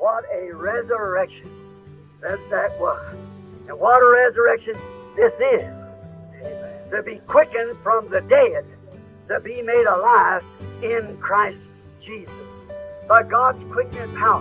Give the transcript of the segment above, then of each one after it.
What a resurrection that was. And what a resurrection this is. Amen. To be quickened from the dead, to be made alive in Christ Jesus. By God's quickening power.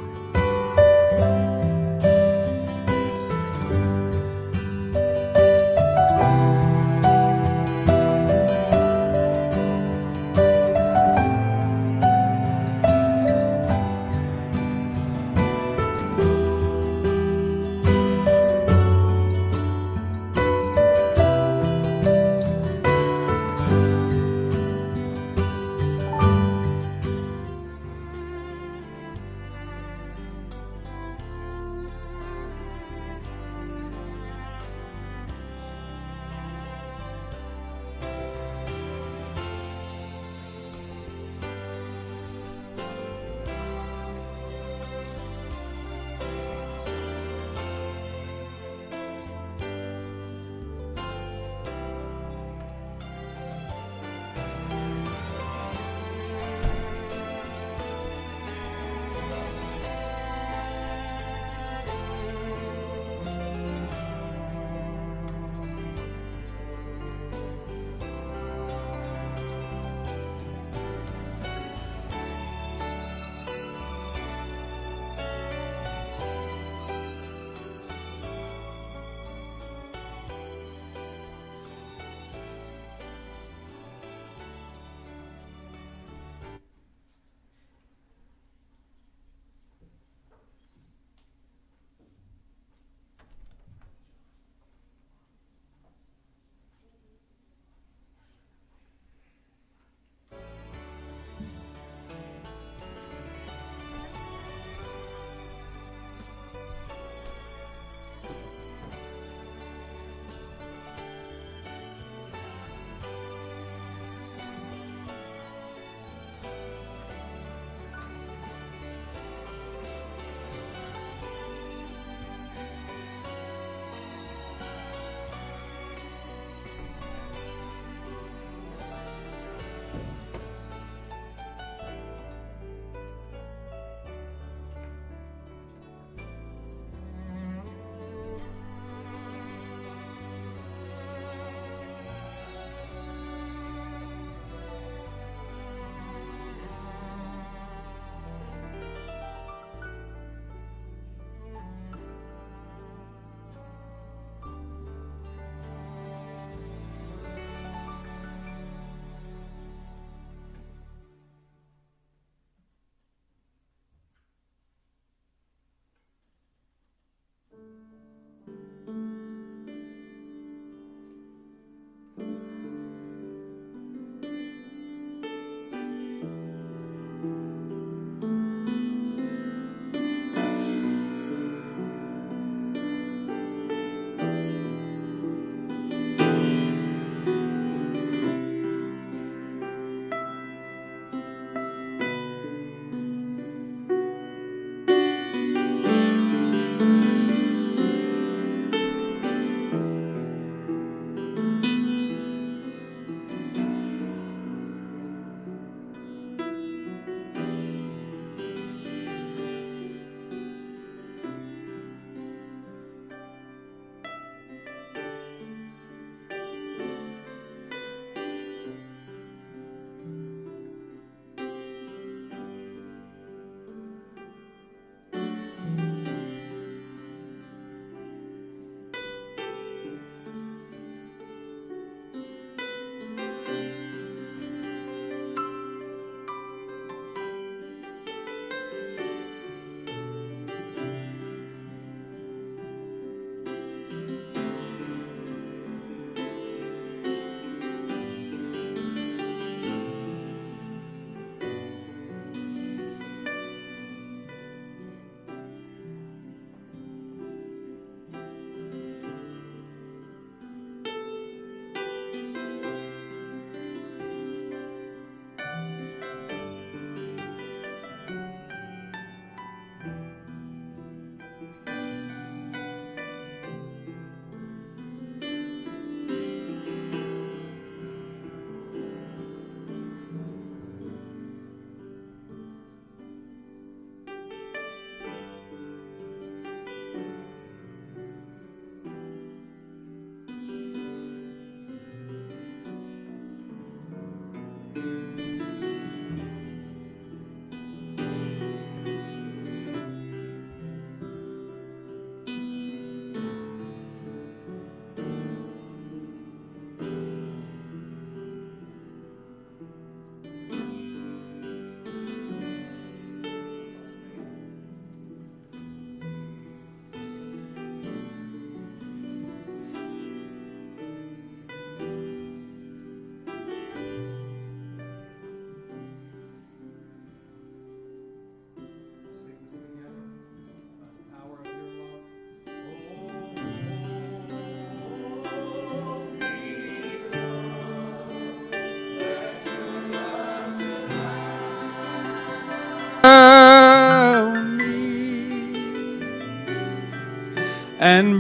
and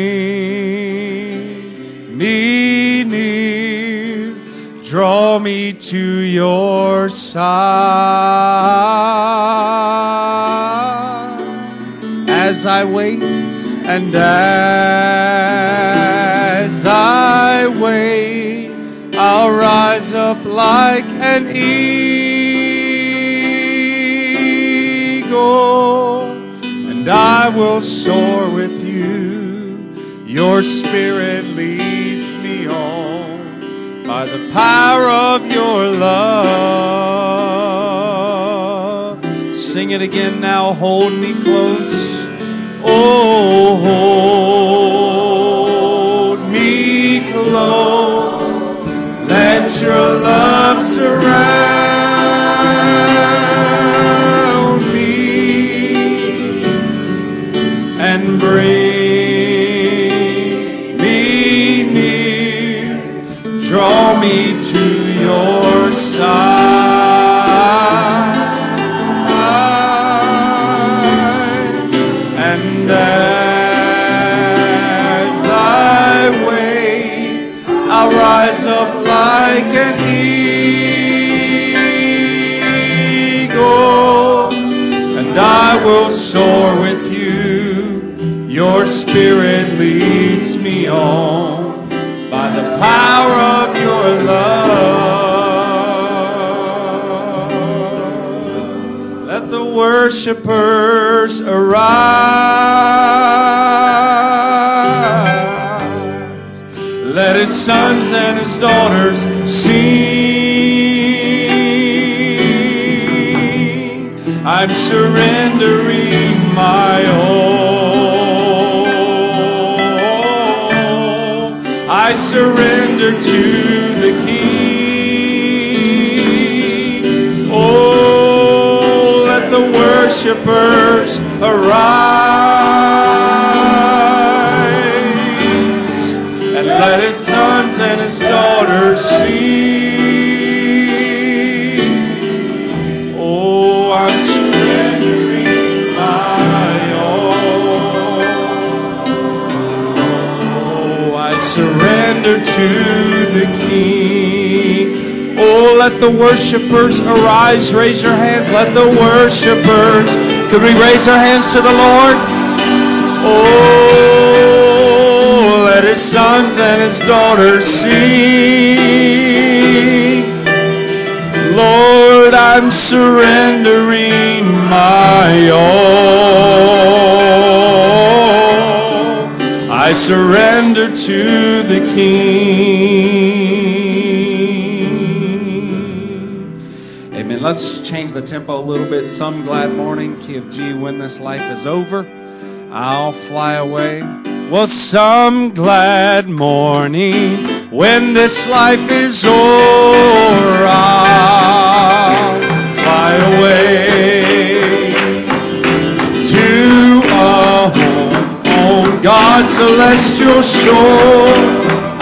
bring me near. Draw me to your side as I wait, and as I wait, I'll rise up like an eagle, and I will soar with you. Your Spirit leads me on by the power of your love. Sing it again now. Hold me close. Oh, hold me close. Let your love surround me and bring me near. Draw me to your side, and as I wait, I'll rise up like an eagle, and I will soar with you. Your Spirit leads me on by the power of your love. Let the worshipers arise. Let his sons and his daughters sing. I'm surrendering my all. I surrender to the King. Oh, let the worshipers arise, and let his sons and his daughters sing. Oh, I'm surrendering my all. Oh, I surrender to the King. Oh, let the worshipers arise. Raise your hands. Let the worshipers. Could we raise our hands to the Lord? Oh, let his sons and his daughters sing. Lord, I'm surrendering my all. I surrender to the King. Amen. Let's change the tempo a little bit. Some glad morning, key of G, when this life is over, I'll fly away. Well, some glad morning when this life is o'er, I'll fly away to a home on God's celestial shore.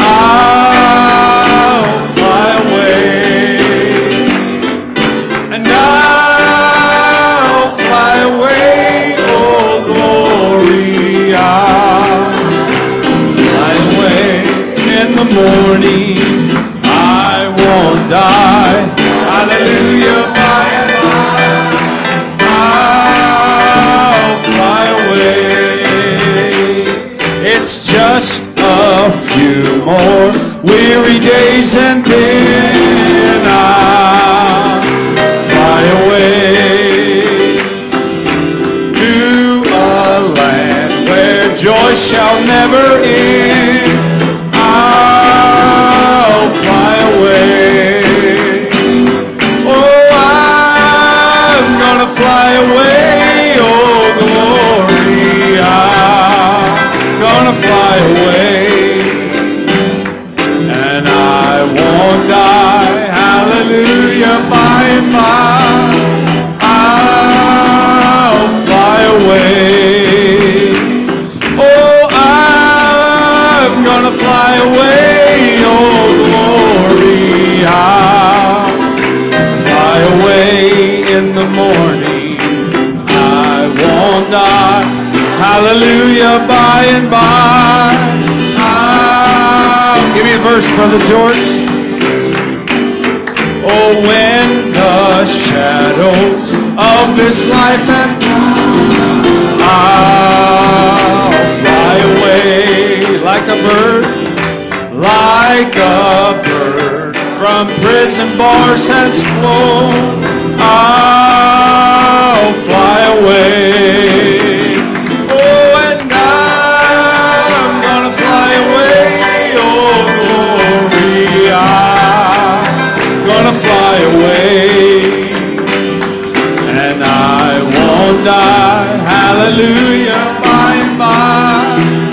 I'll fly away, and I'll fly away, oh glory, I'll fly away in the morning. I won't die, hallelujah, by and by I'll fly away. It's just a few more weary days, and then I'll fly away to a land where joy shall never end. I'll fly away. Oh, I'm gonna fly away, oh glory, I'm gonna fly away, and I won't die, hallelujah, by and by I'll fly away. Oh, hallelujah, by and by. Give me a verse, Brother George. Oh, when the shadows of this life have come, I'll fly away like a bird from prison bars has flown. I'll fly away. Oh, and I'm gonna fly away. Oh, glory, I'm gonna fly away. And I won't die. Hallelujah, by and by.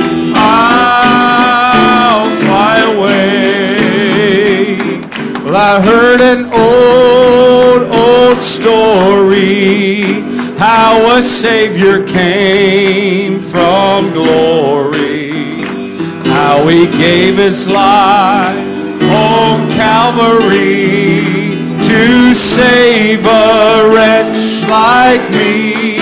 I'll fly away. Well, I heard an old story, how a Savior came from glory, how He gave His life on Calvary to save a wretch like me.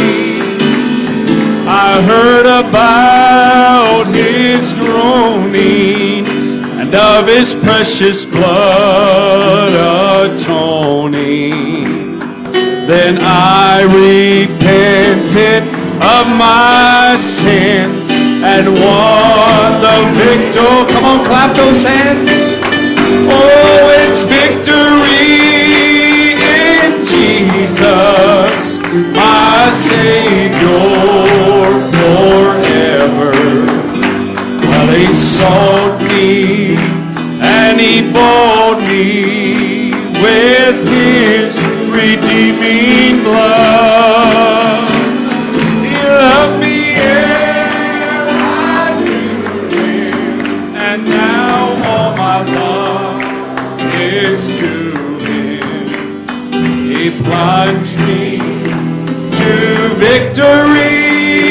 I heard about His groaning and of His precious blood atoning. Then I repented of my sins and won the victory. Come on, clap those hands. Oh, it's victory in Jesus, my Savior forever. Well, He sought me and He bought me with His redeeming blood. He loved me ere I knew Him, and now all my love is to Him. He plunged me to victory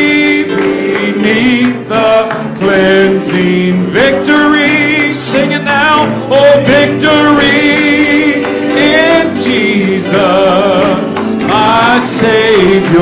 beneath the cleansing victory. Sing it now. Oh, victory in Jesus, my Savior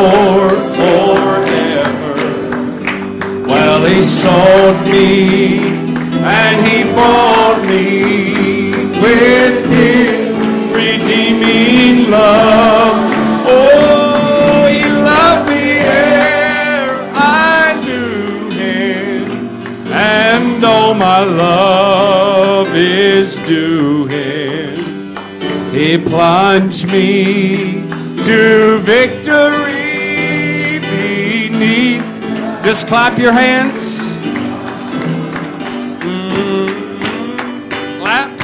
forever. Well, He sought me and He bought me with His redeeming love. Oh, He loved me ere I knew Him, and all my love is due Him. He plunged me to victory beneath. Just clap your hands. Clap.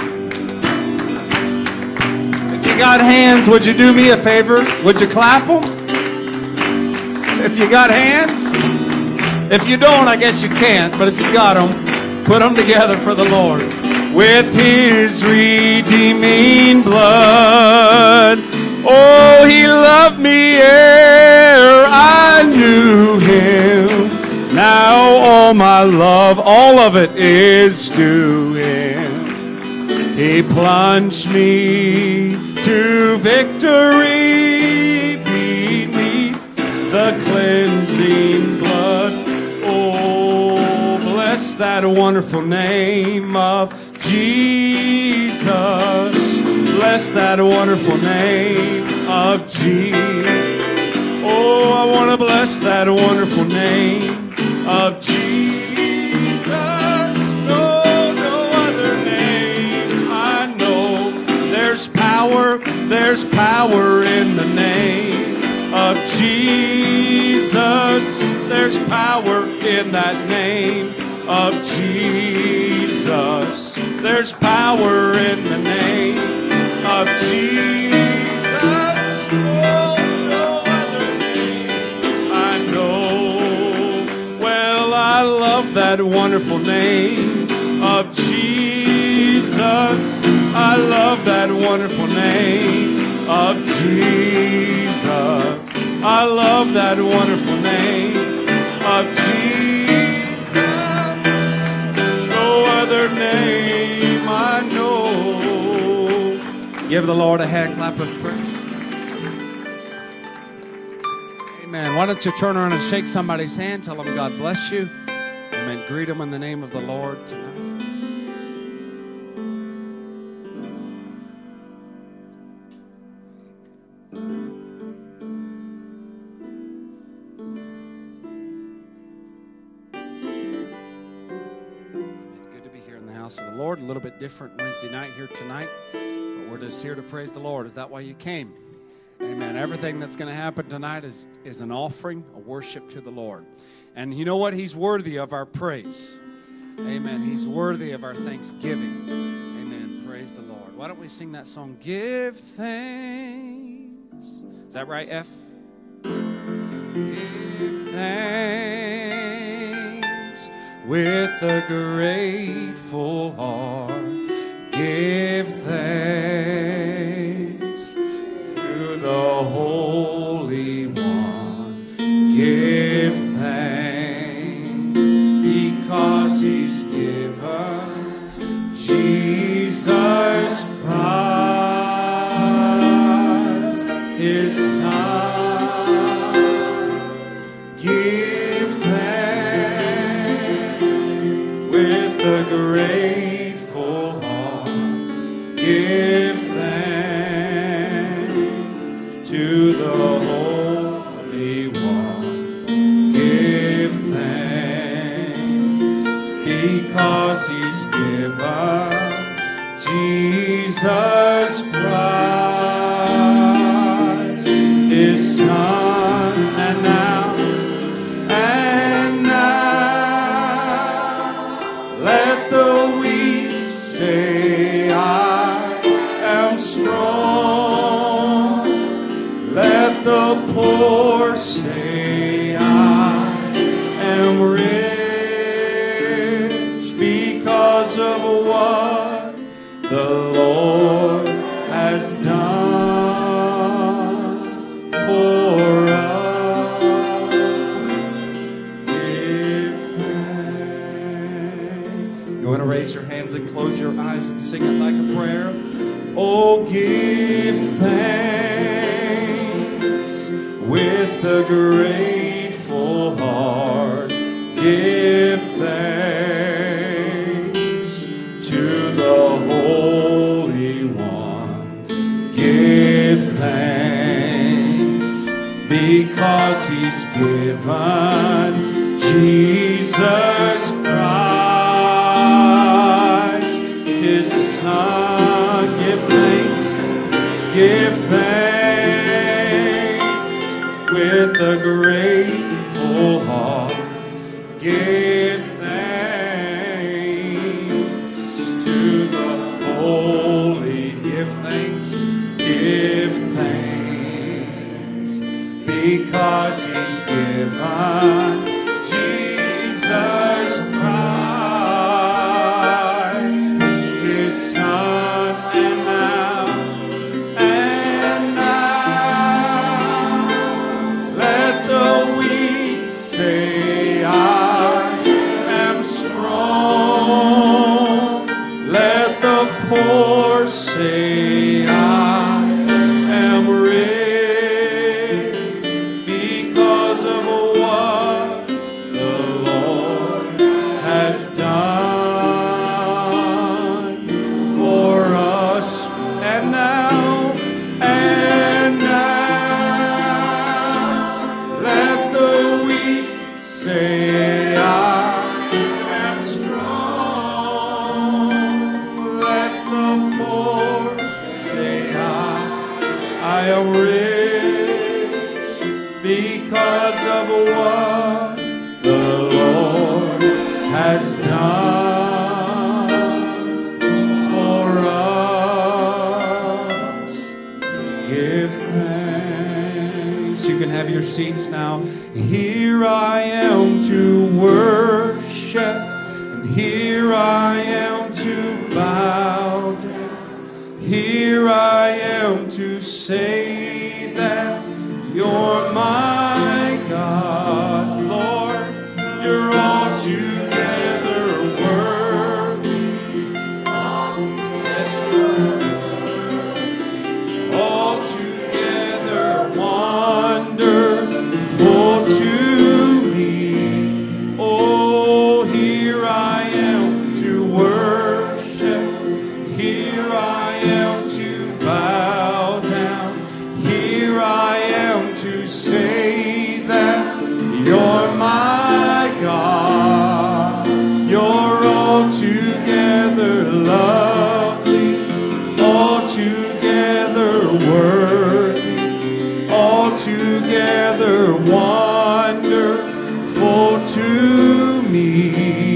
If you got hands, would you do me a favor? Would you clap them? If you got hands? If you don't, I guess you can't. But if you got them, put them together for the Lord. With His redeeming blood. Oh, He loved me ere I knew Him. Now all my love, all of it is due Him. He plunged me to victory beneath the cleansing blood. Oh, bless that wonderful name of Jesus. Bless that wonderful name of Jesus. Oh, I want to bless that wonderful name of Jesus. No other name I know. There's power in the name of Jesus. There's power in that name of Jesus. There's power in the name of Jesus. Oh, no other name I know. Well, I love that wonderful name of Jesus. I love that wonderful name of Jesus. I love that wonderful name of Jesus. No other name I know. Give the Lord a hand clap of praise. Amen. Why don't you turn around and shake somebody's hand, tell them God bless you. Amen. Greet them in the name of the Lord tonight. Good to be here in the house of the Lord. A little bit different Wednesday night here tonight, but we're just here to praise the Lord. Is that why you came? Amen. Everything that's going to happen tonight is an offering, a worship to the Lord. And you know what? He's worthy of our praise. Amen. He's worthy of our thanksgiving. Amen. Praise the Lord. Why don't we sing that song, Give Thanks. Is that right, F? Give thanks with a grateful heart. Give thanks to the Holy One. Give thanks because He's given Jesus Christ, His Son. Give thanks with a grateful heart. Give thanks to the Holy One. Give thanks because He's given Jesus Christ, His Son. And now, let the weak say, I am strong. Let the poor say, I am rich because of what the Lord has done for us. Give thanks. You want to raise your hands and close your eyes and sing it like a prayer? Oh, give thanks with a grateful heart. Give thanks to the Holy One. Give thanks because He's given Jesus Christ, His Son. Give thanks. Give thanks with a grateful heart. Give thanks to the Holy. Give thanks. Give thanks because He's given Jesus Christ, His Son. And now, let the weak say, I am strong. Let the poor say, I am rich because of what the Lord has done for us. And now, let the weak say, I am strong. Let the poor say, I am rich because of what the Lord has done for us. Give thanks. You can have your seats now. Here I am to worship, and here I am to bow down. Here I am to say that you're my God, Lord. You're altogether worthy. Yes, Lord. Altogether wonderful. to say that you're my God. You're altogether lovely, altogether worthy, altogether wonderful to me.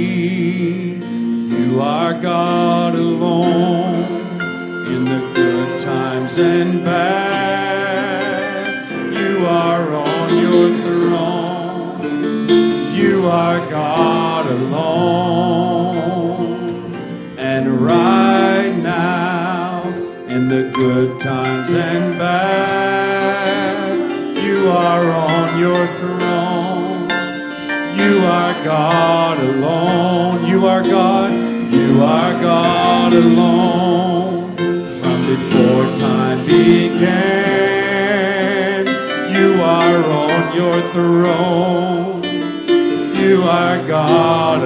You are God alone in the good times and bad. You are on your throne. You are God alone. And right now, in the good times and bad, you are on your throne. You are God alone. You are God. You are God alone. From before time began, you are on your throne. You are God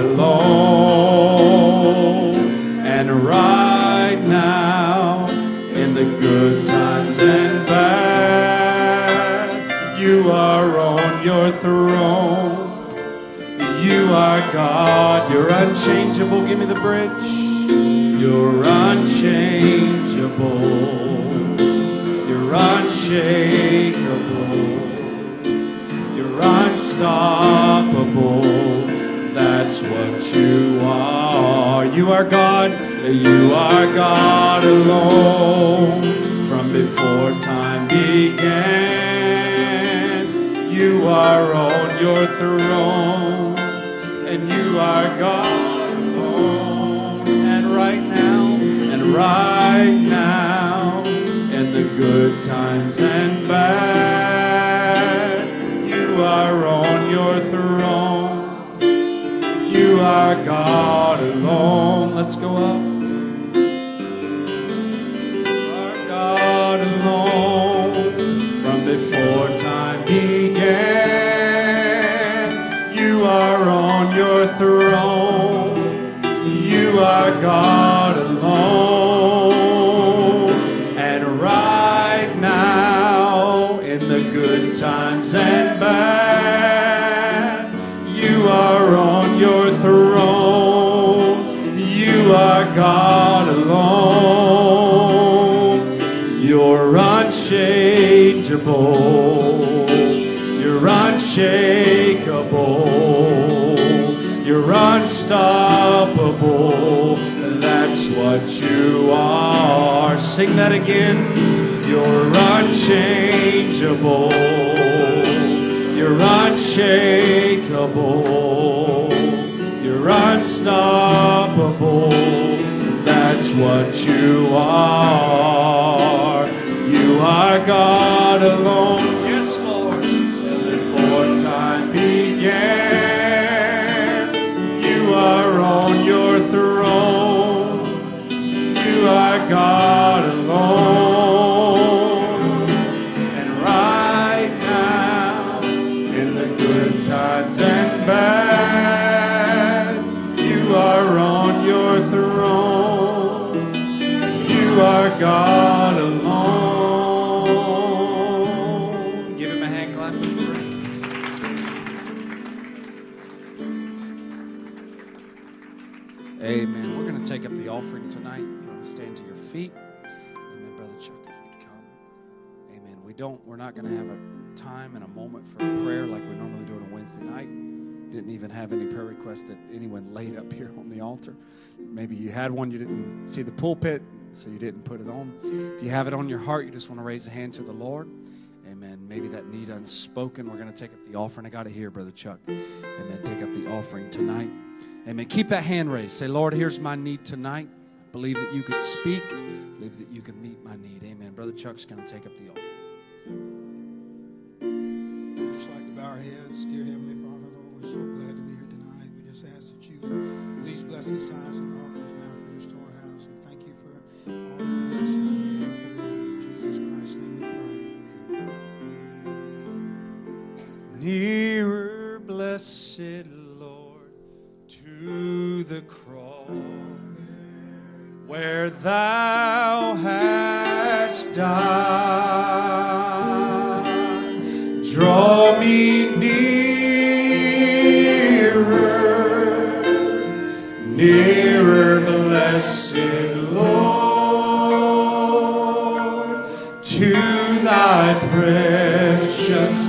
alone. And right now, in the good times and bad, you are on your throne. You are God, you're unchangeable. Give me the bridge. You're unchangeable. You're unshakable. You're unstoppable. That's what you are. You are God. You are God alone. From before time began, you are on your throne. And you are God alone. And right now, in the good times and bad, you are on your throne. You are God alone. Let's go up. You are God alone. From before time began, you are on your throne. You are God alone. And right now, in the good times and bad, you are on your throne. You are God alone. You're unchangeable. You're unshakable. You're unstoppable. That's what you are. Sing that again. You're unchangeable. You're unshakable. You're unstoppable. That's what you are. You are God alone. Yes, Lord. And before time began, you are on your throne. You are God alone. And right now, in the good times and bad, you are on your throne. You are God alone. Give him a hand clap of praise. Amen. We're going to take up the offering tonight. You're going to stand to your feet. Amen, Brother Chuck, if you'd come. Amen. We're not going to have a time and a moment for prayer like we normally do on a Wednesday night. Didn't even have any prayer requests that anyone laid up here on the altar. Maybe you had one, you didn't see the pulpit, so you didn't put it on. If you have it on your heart, you just want to raise a hand to the Lord. Amen. Maybe that need unspoken. We're going to take up the offering. I got it here, Brother Chuck. Amen. Take up the offering tonight. Amen. Keep that hand raised. Say, Lord, here's my need tonight. Believe that you could speak. Believe that you can meet my need. Amen. Brother Chuck's going to take up the offering. We'd just like to bow our heads. Dear Heavenly Father, Lord, we're so glad to be here tonight. We just ask that you would please bless these tithes and offerings now for your storehouse. And thank you for all your blessings and your wonderful love. In Jesus Christ's name we pray. Amen. Nearer, blessed Lord, to the cross, where thou hast died. Draw me nearer, nearer, blessed Lord, to thy precious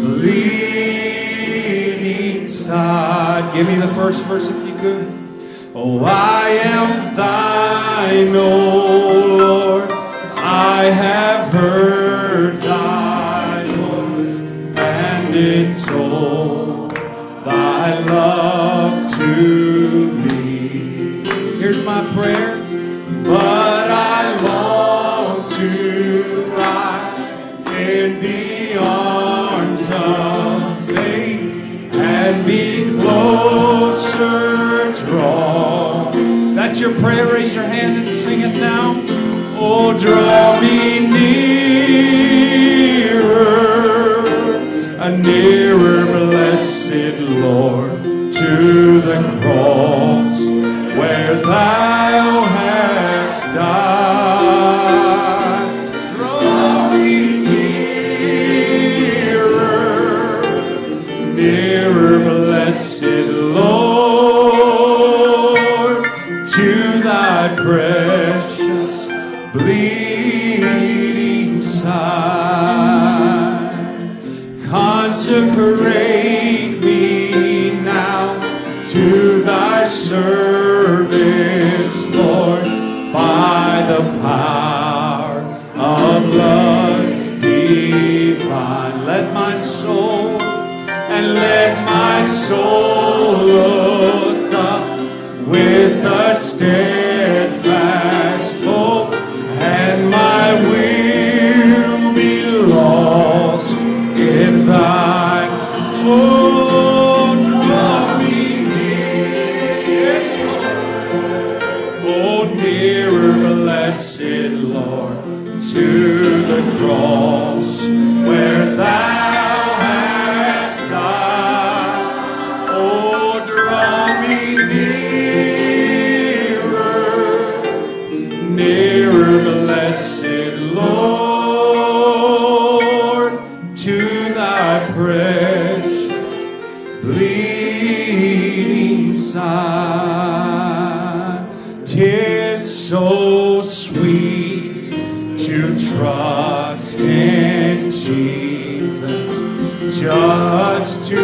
bleeding side. Give me the first verse if you could. Oh, I am thine, O Lord, I have heard thy voice, and it told thy love to me. Here's my prayer. But I long to rise in the arms of faith and be closer drawn. That's your prayer. Raise your hand and sing it now. Oh, draw me nearer, a nearer, blessed Lord, to the cross where thou hast died. Draw me nearer, nearer, blessed Lord, to thy precious bleeding side. Consecrate me now to thy service, Lord, by the power of love's divine. Let my soul look up with a steadfast hope, and my will be lost in thine. Oh, draw me near, yes, Lord. Oh, nearer, blessed Lord, to the cross where thou hast died. Oh, draw me nearer, nearer, blessed Lord, to thy precious bleeding side. 'Tis so sweet to trust in Jesus, just to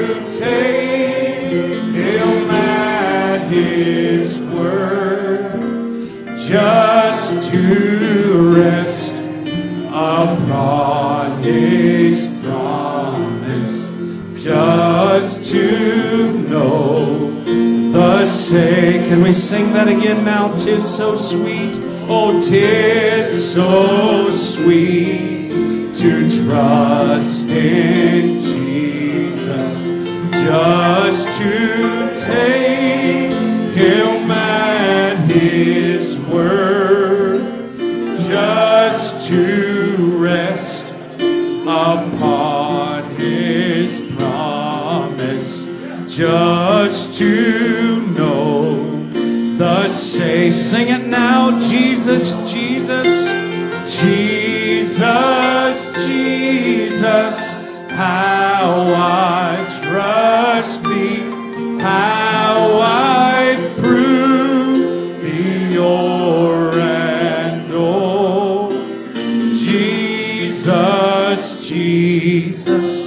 take him at his word, just to rest upon his promise, just to know the same. Can we sing that again now? 'Tis so sweet, oh, 'tis so sweet to trust in Jesus, just to take him at his word, just to rest upon his promise, just to know the say. Sing it now. Jesus, Jesus, Jesus, Jesus, how I trust thee, how I've proved thee o'er and o'er. Jesus, Jesus,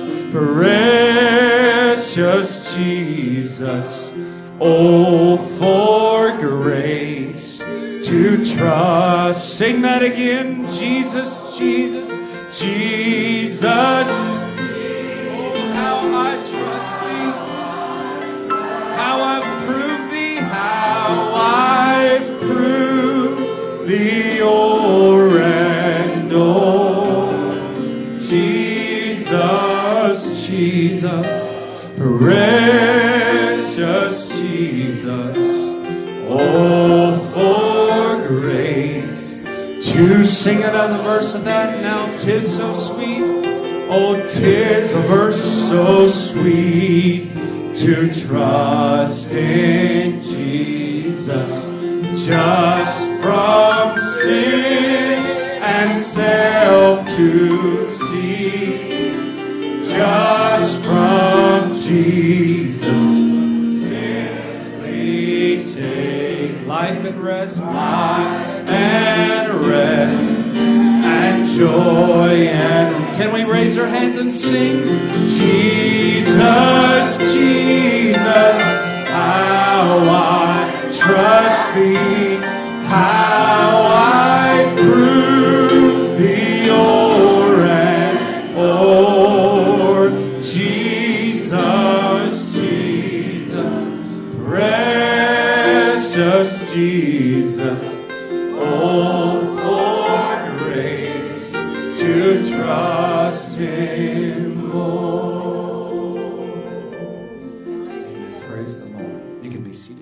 precious Jesus, oh, for grace to trust. Sing that again. Jesus, Jesus, Jesus, oh, how I trust thee, how I've proved thee, how I've proved thee o'er and o'er. Jesus, Jesus, precious Jesus, oh, for grace to sing another verse of that now. 'Tis so sweet, oh, 'tis a verse so sweet to trust in Jesus, just from sin and self to cease, Jesus, simply take life and rest, and joy. And can we raise our hands and sing? Jesus, Jesus, how I trust thee, how I prove thee o'er and o'er. Jesus, Jesus, precious Jesus, oh, for grace to trust Him more. Amen. Praise the Lord. You can be seated.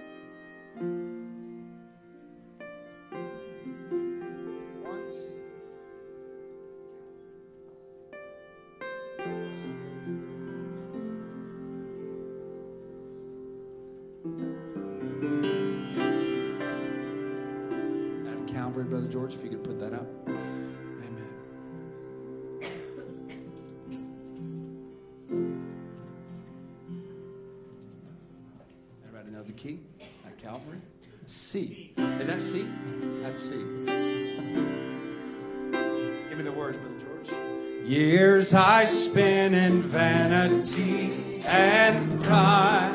Calvary, Brother George, if you could put that up. Amen. Everybody know the key at Calvary? C. Is that C? That's C. Give me the words, Brother George. Years I spent in vanity and pride,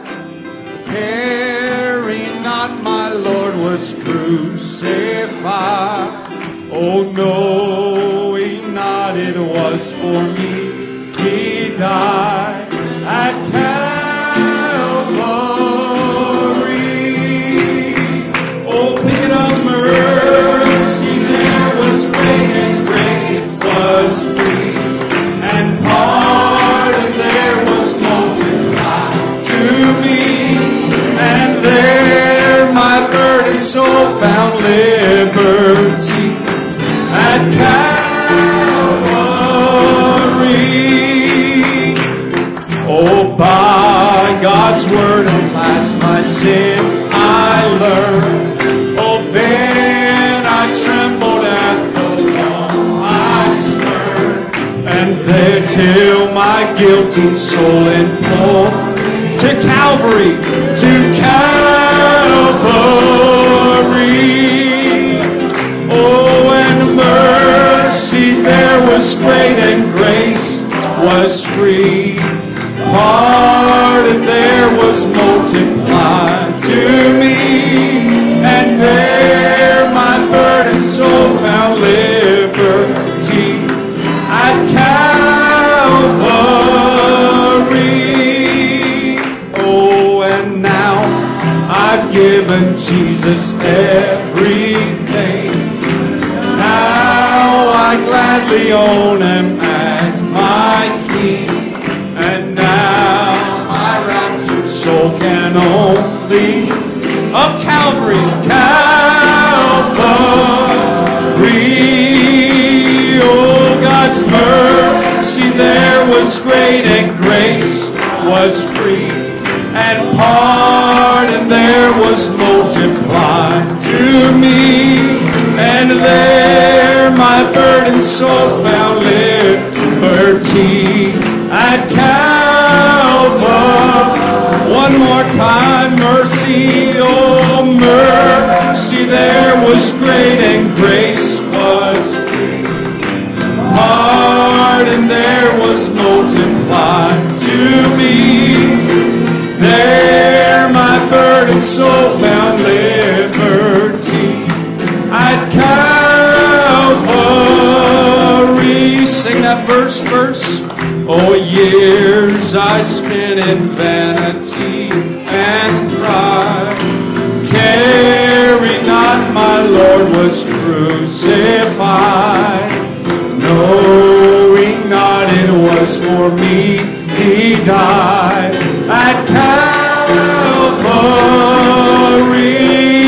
caring not my Lord was crucified. Oh, knowing not it was for me He died at Calvary. Oh, pick up mercy, there was great and grace was free, and pardon there was multiplied to me. And there my burdened soul found liberty at Calvary. Oh, by God's word at last my sin I learned. Oh, then I trembled at the law I spurned, and there till my guilty soul implored to Calvary, to Calvary. Oh, and mercy there was great, and grace was free. Pardon there was multiplied to me, and there my burdened soul found liberty at Calvary. Oh, and now I've given Jesus everything. Now I gladly own Him as my King. And now my raptured soul can only of Calvary, Calvary. Oh, God's mercy there was great, and grace was free, and pardon there was multiplied to me. And there my burdened soul found liberty at Calvary. One more time, mercy, oh mercy, there was great and grace was free. Pardon there was multiplied to me. There my burdened soul found liberty at Calvary. Sing that verse. Oh, years I spent in vanity and pride, caring not my Lord was crucified, knowing not it was for me He died at Calvary.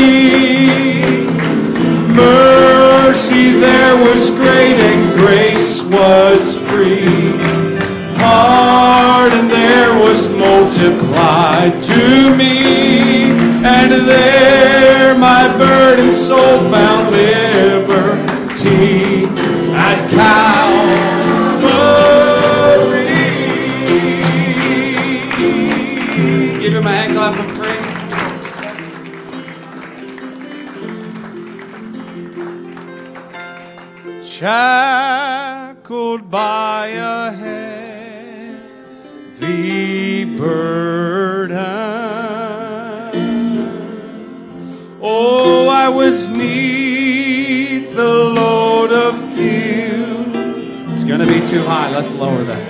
Mercy there was great, and grace was free. Pardon there was multiplied to me, and there my burdened soul found liberty at Calvary. shackled by a heavy burden. Oh, I was neath the load of guilt. It's going to be too high. Let's lower that.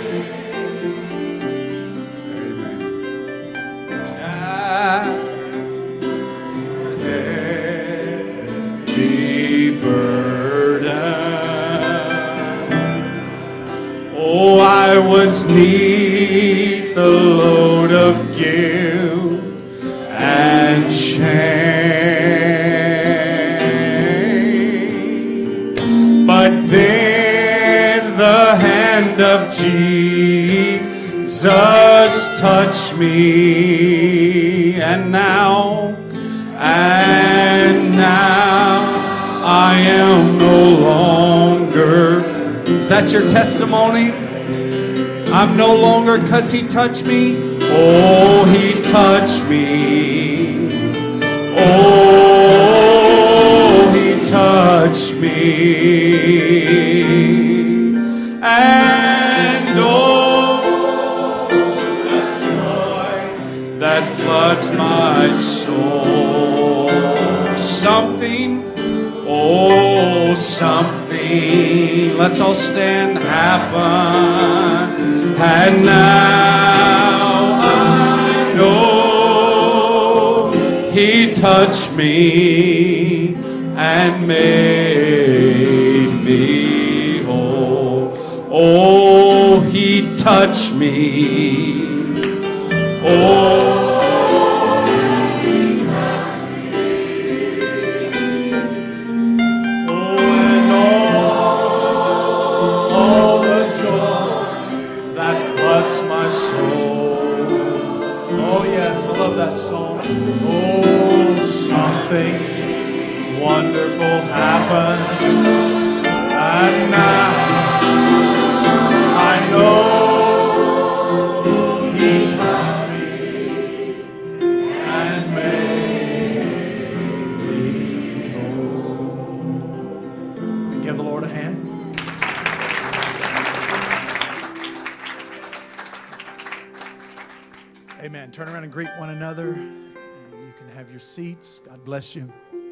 Oh, I was neath the load of guilt and shame. But then the hand of Jesus touched me, and now I am no longer. Is that your testimony? I'm no longer, because he touched me. Oh, he touched me. Oh, he touched me. And oh, the joy that floods my soul. Something, oh, something, let's all stand, happen. And now I know he touched me and made me whole. Oh, he touched me. Oh, that song. Oh, something wonderful happened, and now I know he touched me and made me whole. And give the Lord a hand. Amen. Turn around and greet one another, and you can have your seats. God bless you.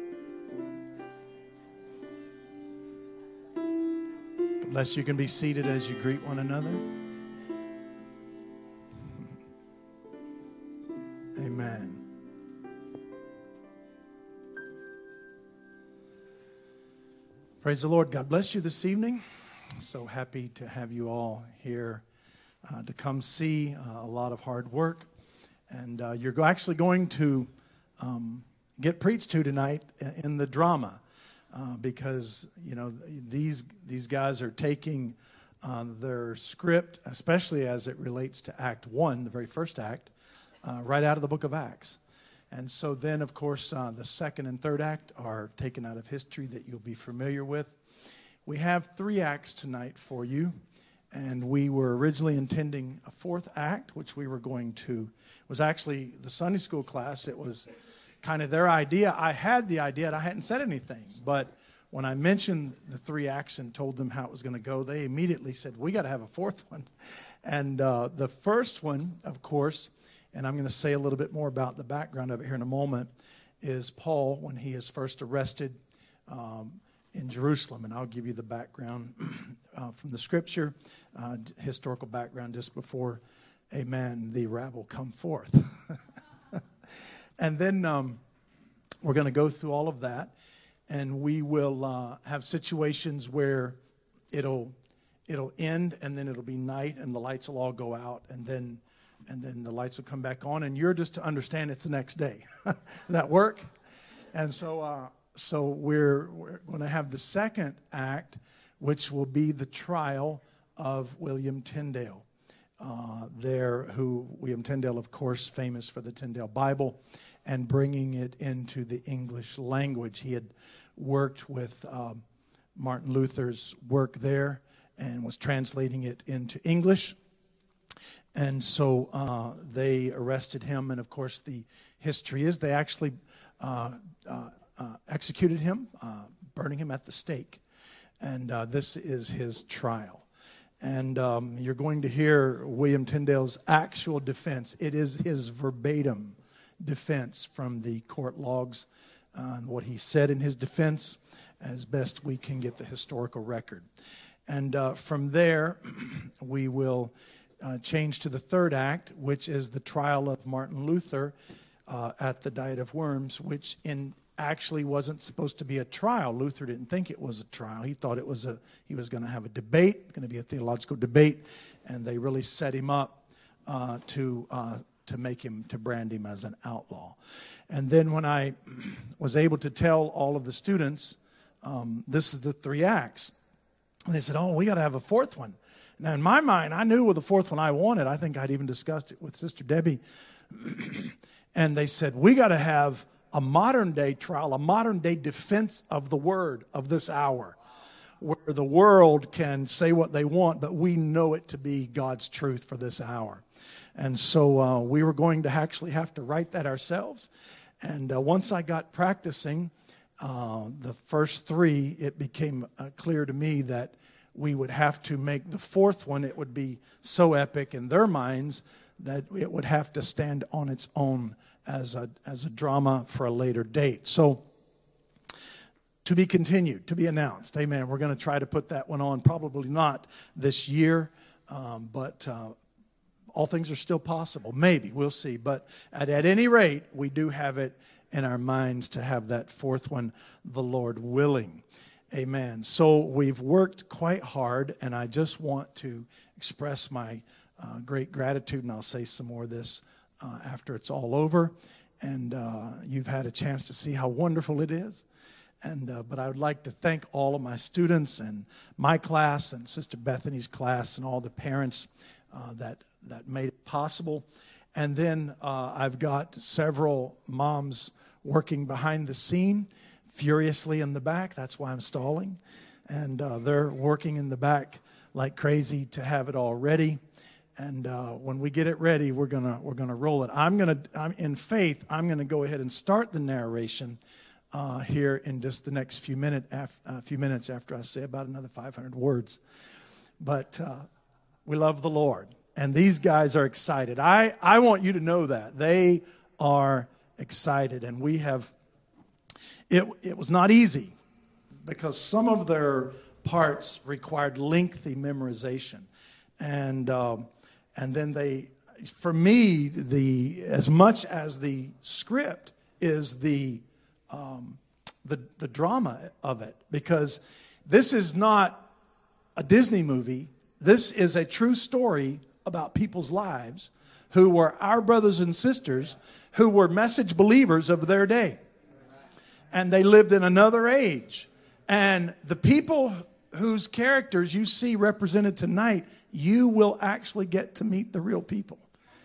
God bless you. You can be seated as you greet one another. Amen. Praise the Lord. God bless you this evening. So happy to have you all here to come see a lot of hard work. And you're actually going to get preached to tonight in the drama because, you know, these guys are taking their script, especially as it relates to Act 1, the very first act, right out of the book of Acts. And so then, of course, the second and third act are taken out of history that you'll be familiar with. We have 3 acts tonight for you. And we were originally intending a 4th act, which we were going to, it was actually the Sunday school class. It was kind of their idea. I had the idea and I hadn't said anything. But when I mentioned the 3 acts and told them how it was going to go, they immediately said, we got to have a 4th one. And the first one, of course, and I'm going to say a little bit more about the background of it here in a moment, is Paul when he is first arrested in Jerusalem. And I'll give you the background from the scripture, historical background just before, amen, the rabble come forth. And then we're going to go through all of that, and we will have situations where it'll end, and then it'll be night, and the lights will all go out, and then the lights will come back on, and you're just to understand it's the next day. Does that work? And so we're going to have the second act, which will be the trial of William Tyndale. William Tyndale, of course, famous for the Tyndale Bible and bringing it into the English language. He had worked with Martin Luther's work there and was translating it into English. And so they arrested him, and of course the history is they actually executed him, burning him at the stake. And this is his trial. And you're going to hear William Tyndale's actual defense. It is his verbatim defense from the court logs, what he said in his defense, as best we can get the historical record. And from there, we will change to the third act, which is the trial of Martin Luther at the Diet of Worms, which actually wasn't supposed to be a trial. Luther didn't think it was a trial. He thought he was going to have a debate, going to be a theological debate, and they really set him up to brand him as an outlaw. And then when I was able to tell all of the students, this is the three acts, and they said, "Oh, we got to have a fourth one." Now, in my mind, I knew with the fourth one I wanted. I think I'd even discussed it with Sister Debbie. And they said, "We got to have a modern-day trial, a modern-day defense of the word of this hour, where the world can say what they want, but we know it to be God's truth for this hour." And so we were going to actually have to write that ourselves. And once I got practicing the first three, it became clear to me that we would have to make the fourth one. It would be so epic in their minds that it would have to stand on its own as a drama for a later date. So, to be continued, to be announced. Amen. We're going to try to put that one on, probably not this year, but all things are still possible. Maybe, we'll see. But at any rate, we do have it in our minds to have that fourth one, the Lord willing. Amen. So we've worked quite hard, and I just want to express my great gratitude, and I'll say some more of this after it's all over. And you've had a chance to see how wonderful it is. But I would like to thank all of my students and my class and Sister Bethany's class and all the parents that made it possible. And then I've got several moms working behind the scene, furiously in the back. That's why I'm stalling. And they're working in the back like crazy to have it all ready. And when we get it ready, we're gonna roll it. I'm in faith. I'm gonna go ahead and start the narration here in just the next few minutes after I say about another 500 words. But we love the Lord, and these guys are excited. I want you to know that they are excited, and we have. It was not easy because some of their parts required lengthy memorization, and then for me, as much as the script is the drama of it, because this is not a Disney movie. This is a true story about people's lives who were our brothers and sisters who were message believers of their day. And they lived in another age. And the people whose characters you see represented tonight, you will actually get to meet the real people.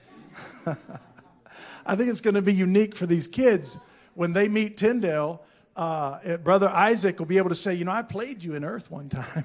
I think it's going to be unique for these kids when they meet Tyndale. Brother Isaac will be able to say, I played you in Earth one time.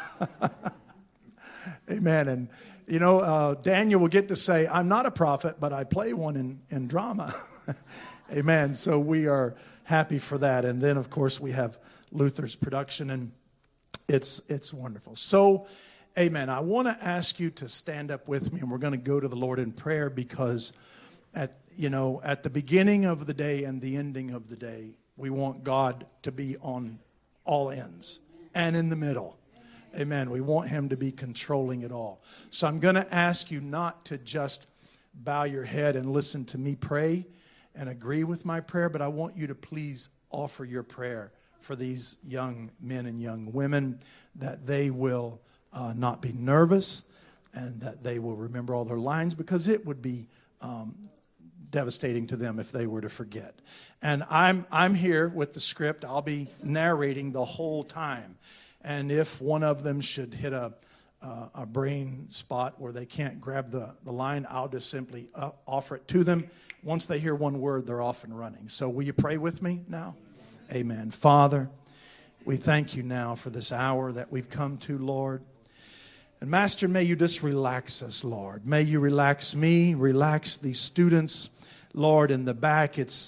Amen. And, Daniel will get to say, I'm not a prophet, but I play one in drama. Amen. So we are happy for that. And then, of course, we have Luther's production, and it's wonderful. So, amen. I want to ask you to stand up with me, and we're going to go to the Lord in prayer, because at the beginning of the day and the ending of the day, we want God to be on all ends and in the middle. Amen. We want him to be controlling it all. So I'm going to ask you not to just bow your head and listen to me pray and agree with my prayer, but I want you to please offer your prayer for these young men and young women, that they will not be nervous and that they will remember all their lines, because it would be devastating to them if they were to forget. And I'm here with the script. I'll be narrating the whole time. And if one of them should hit a brain spot where they can't grab the line, I'll just simply offer it to them. Once they hear one word, they're off and running. So will you pray with me now? Amen. Father, we thank you now for this hour that we've come to, Lord. And Master, may you just relax us, Lord. May you relax me, relax these students, Lord, in the back. It's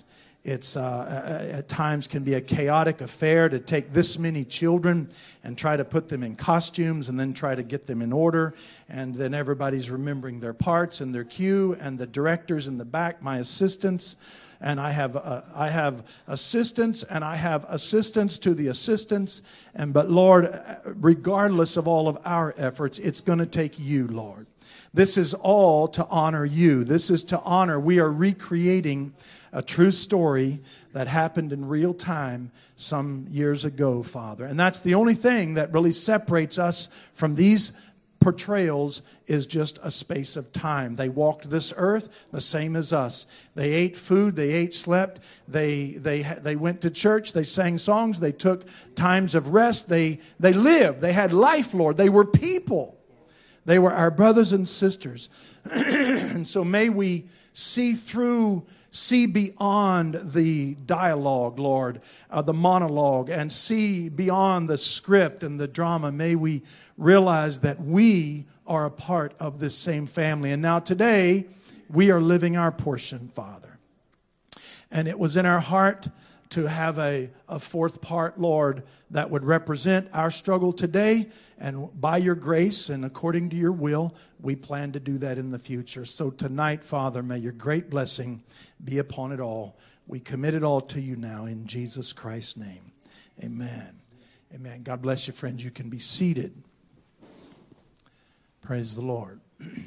It's at times can be a chaotic affair to take this many children and try to put them in costumes and then try to get them in order. And then everybody's remembering their parts and their cue, and the directors in the back, my assistants. And I have assistants, and I have assistants to the assistants. But Lord, regardless of all of our efforts, it's going to take you, Lord. This is all to honor you. This is to honor. We are recreating a true story that happened in real time some years ago, Father. And that's the only thing that really separates us from these portrayals, is just a space of time. They walked this earth the same as us. They ate food, they ate, slept, they went to church, they sang songs, they took times of rest, they lived, they had life, Lord. They were people. They were our brothers and sisters. And so may we see beyond the dialogue, Lord, the monologue, and see beyond the script and the drama. May we realize that we are a part of this same family. And now today, we are living our portion, Father. And it was in our heart to have a fourth part, Lord, that would represent our struggle today. And by your grace and according to your will, we plan to do that in the future. So tonight, Father, may your great blessing be upon it all. We commit it all to you now in Jesus Christ's name. Amen. Amen. God bless you, friends. You can be seated. Praise the Lord.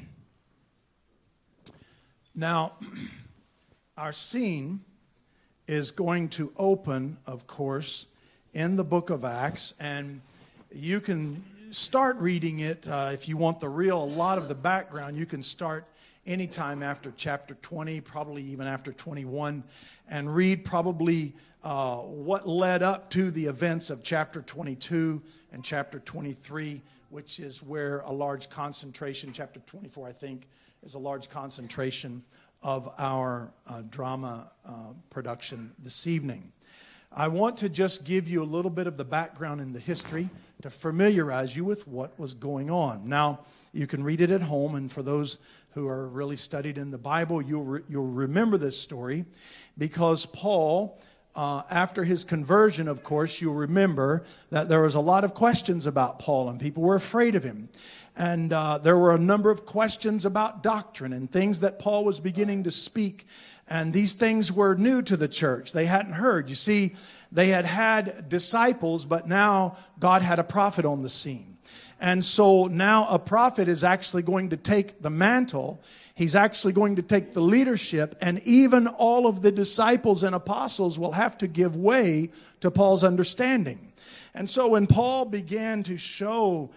Now, our scene is going to open, of course, in the book of Acts, and you can start reading it if you want a lot of the background. You can start anytime after chapter 20, probably even after 21, and read probably what led up to the events of chapter 22 and chapter 23, which is where a large concentration, chapter 24, I think, is a large concentration of our drama production this evening. I want to just give you a little bit of the background in the history to familiarize you with what was going on. Now, you can read it at home, and for those who are really studied in the Bible, you'll remember this story because Paul, after his conversion, of course, you'll remember that there was a lot of questions about Paul, and people were afraid of him. And there were a number of questions about doctrine and things that Paul was beginning to speak. And these things were new to the church. They hadn't heard. You see, they had disciples, but now God had a prophet on the scene. And so now a prophet is actually going to take the mantle. He's actually going to take the leadership, and even all of the disciples and apostles will have to give way to Paul's understanding. And so when Paul began to show,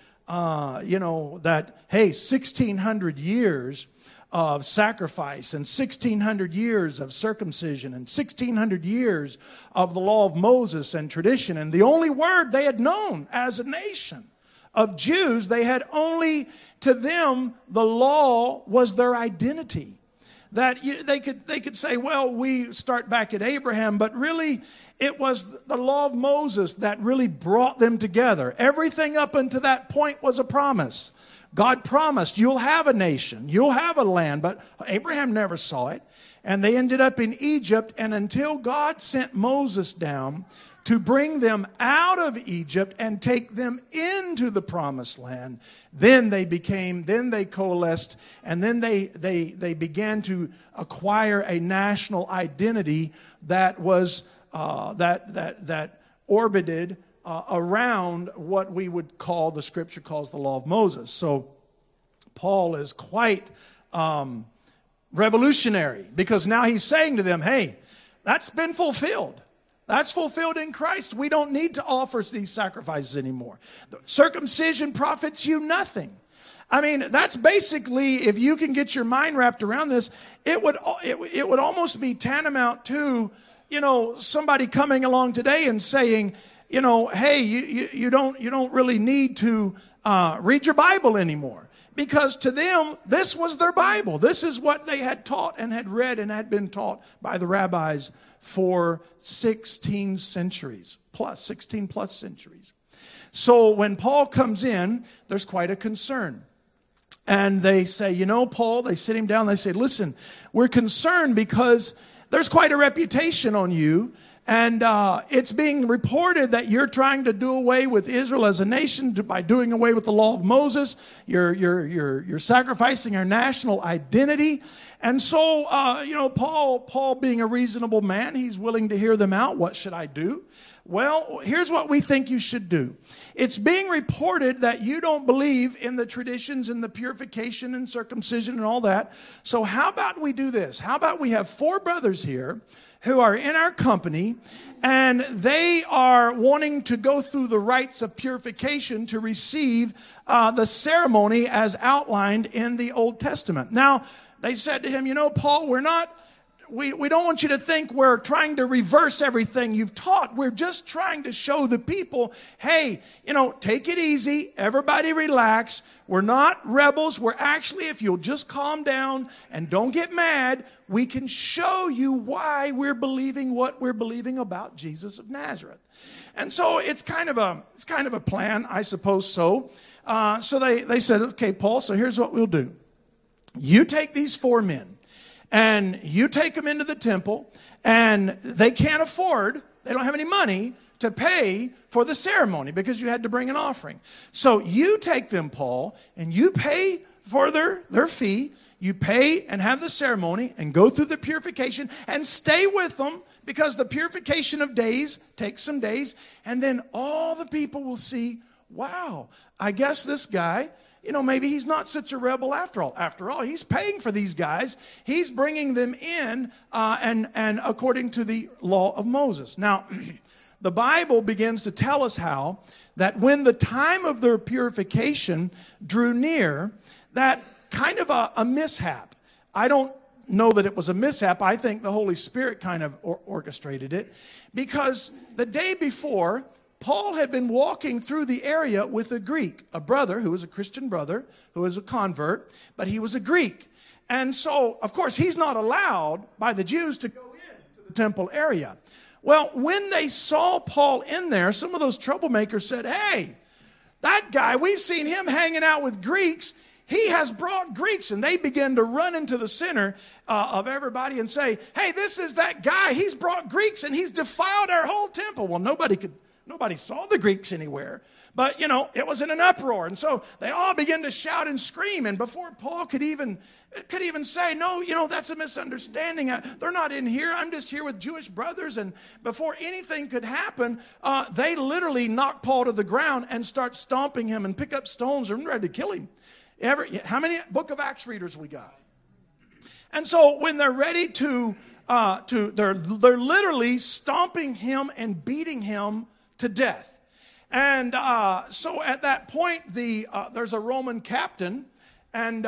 that, hey, 1,600 years of sacrifice and 1,600 years of circumcision and 1,600 years of the law of Moses and tradition, and the only word they had known as a nation of Jews, they had only, to them, the law was their identity. That they could say, well, we start back at Abraham, but really it was the law of Moses that really brought them together. Everything up until that point was a promise. God promised, you'll have a nation, you'll have a land, but Abraham never saw it. And they ended up in Egypt, and until God sent Moses down to bring them out of Egypt and take them into the promised land, then they coalesced, and then they began to acquire a national identity that was that orbited around what we would call, the scripture calls, the law of Moses. So Paul is quite revolutionary, because now he's saying to them, hey, that's been fulfilled. That's fulfilled in Christ. We don't need to offer these sacrifices anymore. The circumcision profits you nothing. I mean, that's basically, if you can get your mind wrapped around this, it would almost be tantamount to, somebody coming along today and saying, hey, you don't really need to read your Bible anymore. Because to them, this was their Bible. This is what they had taught and had read and had been taught by the rabbis for 16 plus centuries. So when Paul comes in, there's quite a concern. And they say, Paul, they sit him down, they say, listen, we're concerned because there's quite a reputation on you. And it's being reported that you're trying to do away with Israel as a nation by doing away with the law of Moses. You're sacrificing our national identity. And so, Paul being a reasonable man, he's willing to hear them out. What should I do? Well, here's what we think you should do. It's being reported that you don't believe in the traditions and the purification and circumcision and all that. So how about we do this? How about we have 4 brothers here who are in our company, and they are wanting to go through the rites of purification to receive the ceremony as outlined in the Old Testament. Now, they said to him, Paul, we don't want you to think we're trying to reverse everything you've taught. We're just trying to show the people, hey, take it easy. Everybody relax. We're not rebels. We're actually, if you'll just calm down and don't get mad, we can show you why we're believing what we're believing about Jesus of Nazareth. And so it's kind of a plan, I suppose so. So they said, okay, Paul, so here's what we'll do. You take these 4 men, and you take them into the temple, and they can't afford, they don't have any money to pay for the ceremony because you had to bring an offering. So you take them, Paul, and you pay for their fee. You pay and have the ceremony and go through the purification and stay with them because the purification of days takes some days. And then all the people will see, wow, I guess this guy, maybe he's not such a rebel after all. After all, he's paying for these guys. He's bringing them in and according to the law of Moses. Now, the Bible begins to tell us how that when the time of their purification drew near, that kind of a mishap. I don't know that it was a mishap. I think the Holy Spirit kind of orchestrated it, because the day before, Paul had been walking through the area with a Greek, a brother who was a Christian brother, who was a convert, but he was a Greek. And so, of course, he's not allowed by the Jews to go into the temple area. Well, when they saw Paul in there, some of those troublemakers said, hey, that guy, we've seen him hanging out with Greeks. He has brought Greeks. And they began to run into the center of everybody and say, hey, this is that guy. He's brought Greeks and he's defiled our whole temple. Well, nobody saw the Greeks anywhere. But, it was in an uproar. And so they all began to shout and scream. And before Paul could even say, no, that's a misunderstanding. They're not in here. I'm just here with Jewish brothers. And before anything could happen, they literally knock Paul to the ground and start stomping him and pick up stones and ready to kill him. How many Book of Acts readers we got? And so when they're ready they're literally stomping him and beating him to death. And so at that point, there's a Roman captain, and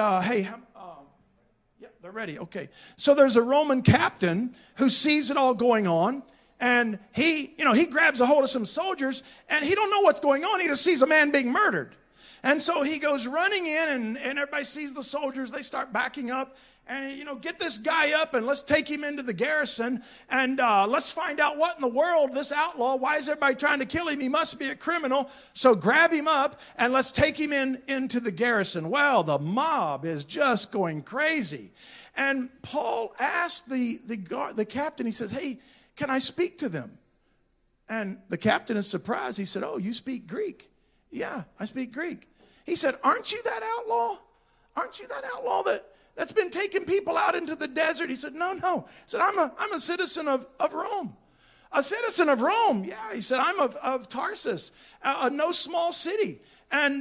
they're ready. Okay, so there's a Roman captain who sees it all going on, and he grabs a hold of some soldiers, and he don't know what's going on. He just sees a man being murdered, and so he goes running in, and everybody sees the soldiers. They start backing up. And, get this guy up and let's take him into the garrison and let's find out what in the world, this outlaw, why is everybody trying to kill him? He must be a criminal. So grab him up and let's take him into the garrison. Well, the mob is just going crazy. And Paul asked the captain, he says, hey, can I speak to them? And the captain is surprised. He said, oh, you speak Greek? Yeah, I speak Greek. He said, aren't you that outlaw? Aren't you that outlaw that's been taking people out into the desert? He said, no. He said, I'm a citizen of Rome. A citizen of Rome. Yeah, he said, I'm of Tarsus, no small city. And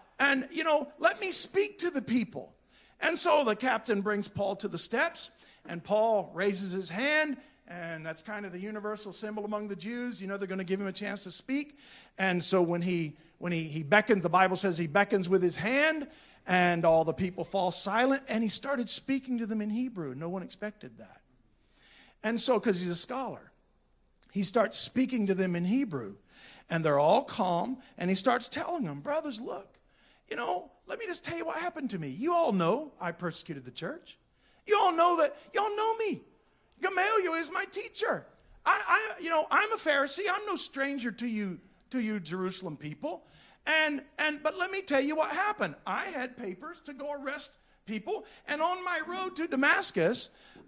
let me speak to the people. And so the captain brings Paul to the steps, and Paul raises his hand, and that's kind of the universal symbol among the Jews. They're going to give him a chance to speak. And so when he beckons, the Bible says he beckons with his hand, and all the people fall silent, and he started speaking to them in Hebrew. No one expected that. And so, because he's a scholar, he starts speaking to them in Hebrew, and they're all calm, and he starts telling them, brothers, look, let me just tell you what happened to me. You all know I persecuted the church. You all know me. Gamaliel is my teacher. I'm a Pharisee. I'm no stranger to you Jerusalem people. But let me tell you what happened. I had papers to go arrest people, and on my road to Damascus,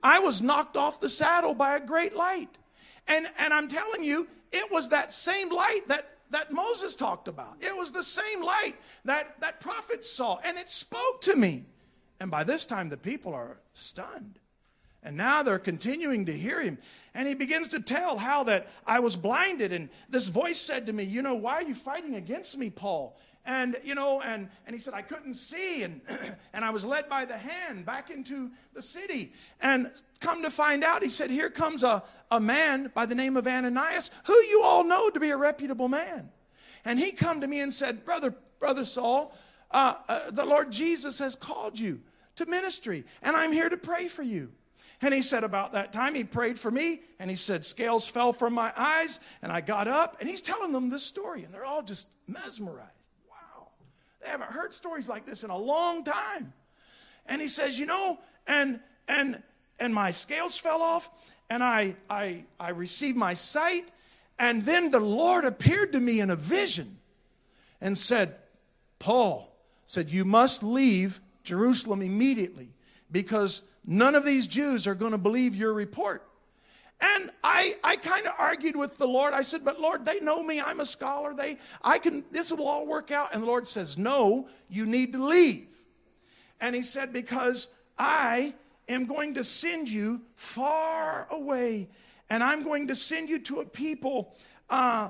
I was knocked off the saddle by a great light. And I'm telling you, it was that same light that Moses talked about. It was the same light that prophets saw, and it spoke to me. And by this time, the people are stunned. And now they're continuing to hear him. And he begins to tell how that I was blinded. And this voice said to me, why are you fighting against me, Paul? And, and he said, I couldn't see. And, and I was led by the hand back into the city. And come to find out, he said, here comes a man by the name of Ananias, who you all know to be a reputable man. And he come to me and said, Brother Saul, the Lord Jesus has called you to ministry. And I'm here to pray for you. And he said about that time, he prayed for me, and he said, scales fell from my eyes, and I got up. And he's telling them this story, and they're all just mesmerized. Wow. They haven't heard stories like this in a long time. And he says, and my scales fell off, and I received my sight. And then the Lord appeared to me in a vision and said, Paul, said, you must leave Jerusalem immediately, because none of these Jews are going to believe your report. And I kind of argued with the Lord. I said, but Lord, they know me. I'm a scholar. This will all work out. And the Lord says, no, you need to leave. And he said, because I am going to send you far away. And I'm going to send you to a people, as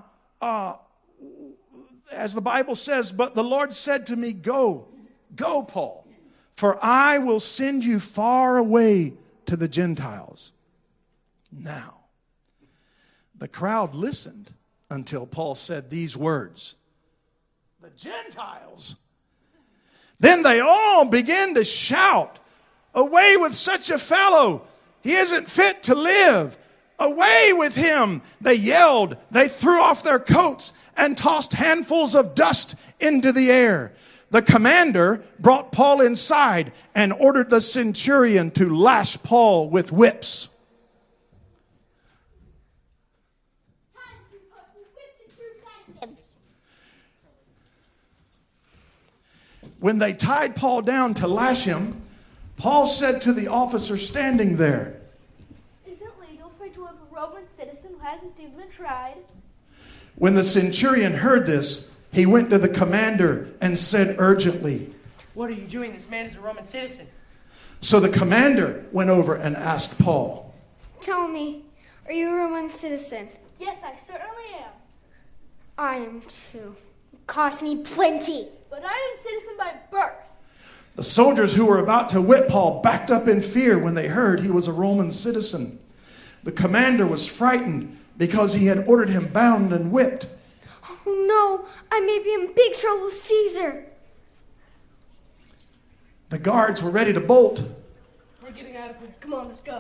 the Bible says, but the Lord said to me, go, Paul. For I will send you far away to the Gentiles. Now, the crowd listened until Paul said these words. The Gentiles. Then they all began to shout, away with such a fellow. He isn't fit to live. Away with him. They yelled. They threw off their coats and tossed handfuls of dust into the air. The commander brought Paul inside and ordered the centurion to lash Paul with whips. When they tied Paul down to lash him, Paul said to the officer standing there, "Is it legal for to have a Roman citizen who hasn't even been tried?" When the centurion heard this, he went to the commander and said urgently, "What are you doing? This man is a Roman citizen." So the commander went over and asked Paul, "Tell me, are you a Roman citizen?" "Yes, I certainly am." "I am too. It cost me plenty." "But I am a citizen by birth." The soldiers who were about to whip Paul backed up in fear when they heard he was a Roman citizen. The commander was frightened because he had ordered him bound and whipped. "Oh no, I may be in big trouble with Caesar." The guards were ready to bolt. "We're getting out of here. Come on, let's go."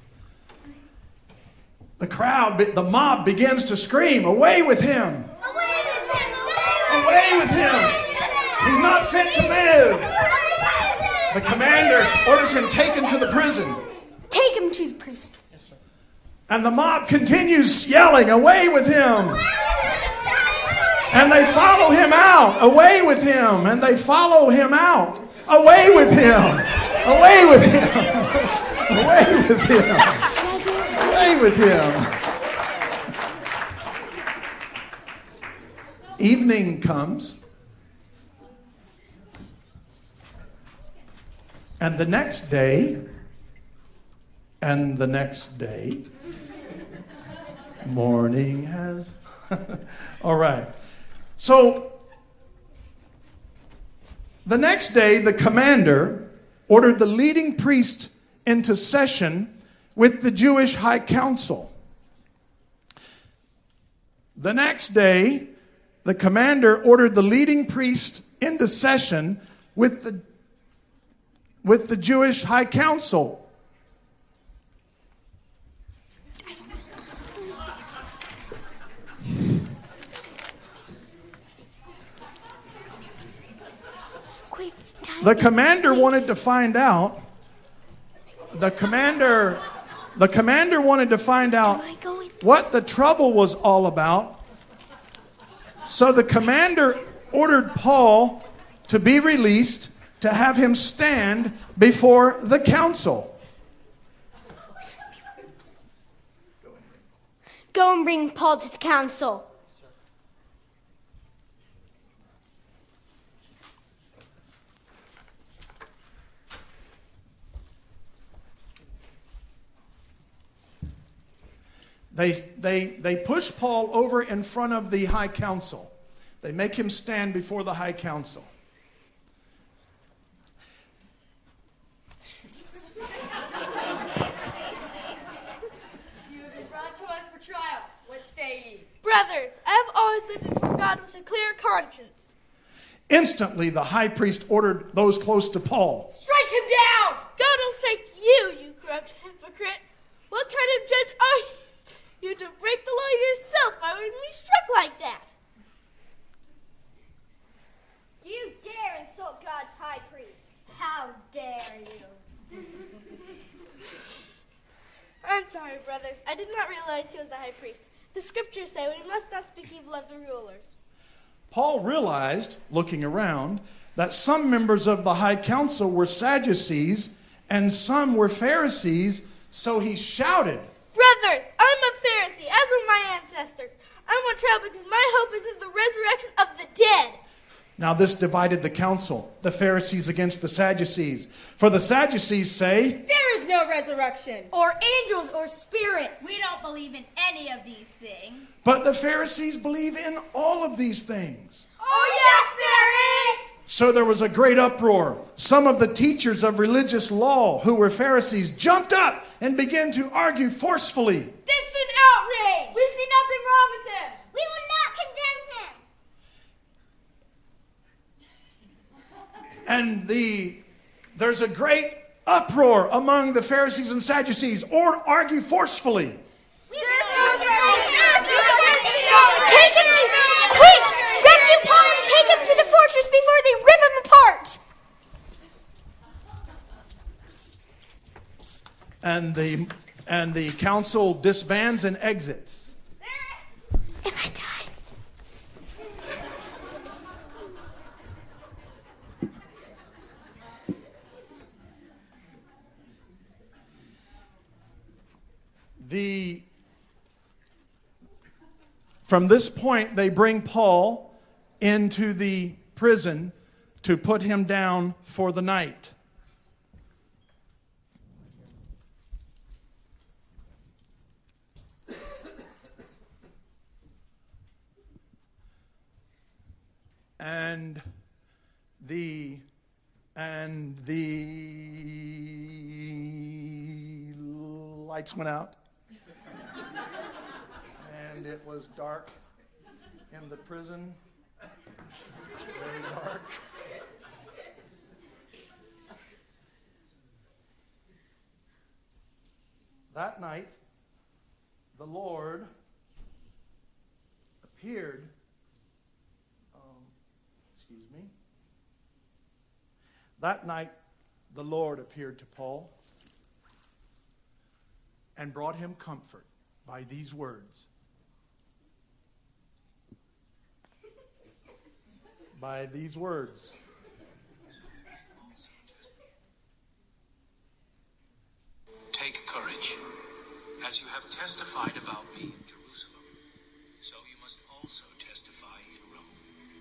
The mob begins to scream, "Away with him! Away with him! Away with him! He's not fit to live!" The commander orders him taken to the prison. Take him to the prison. And the mob continues yelling, "Away with him!" And they follow him out. Away with him. And they follow him out. Away with him. Away with him. Away with him. Away with him. Evening comes. And the next day, and the next day, morning has... All right. So, the next day, the commander ordered the leading priest into session with the Jewish high council. The next day, the commander ordered the leading priest into session with the Jewish high council. The commander wanted to find out. The commander wanted to find out what the trouble was all about. So the commander ordered Paul to be released, to have him stand before the council. go and bring Paul to the council. They push Paul over in front of the high council. They make him stand before the high council. You have been brought to us for trial. What say ye? Brothers, I have always lived before God with a clear conscience. Instantly, the high priest ordered those close to Paul. Strike him down! God will strike you, you corrupt hypocrite. What kind of judge are you? You to break the law yourself by ordering me struck like that. Do you dare insult God's high priest? How dare you? I'm sorry, brothers. I did not realize he was the high priest. The scriptures say we must not speak evil of the rulers. Paul realized, looking around, that some members of the high council were Sadducees and some were Pharisees, so he shouted, Brothers, I'm a Pharisee, as were my ancestors. I'm on trial because my hope is in the resurrection of the dead. Now this divided the council, the Pharisees against the Sadducees. For the Sadducees say, There is no resurrection. Or angels or spirits. We don't believe in any of these things. but the Pharisees believe in all of these things. Oh, yes, there is! So there was a great uproar. Some of the teachers of religious law, who were Pharisees, jumped up and began to argue forcefully. This is an outrage. We see nothing wrong with him. We will not condemn him. And there's a great uproar among the Pharisees and Sadducees, or argue forcefully. Take him quick! Rescue Paul and take him to the fortress before they rip him apart! And the council disbands and exits. Am I dying? From this point, they bring Paul into the prison to put him down for the night. And the lights went out. And it was dark in the prison. Very dark. That night, the Lord appeared. That night, the Lord appeared to Paul and brought him comfort by these words. By these words. Take courage. As you have testified about me in Jerusalem, so you must also testify in Rome.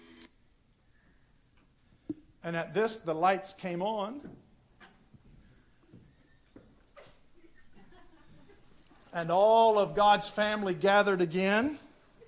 And at this, the lights came on. And all of God's family gathered again.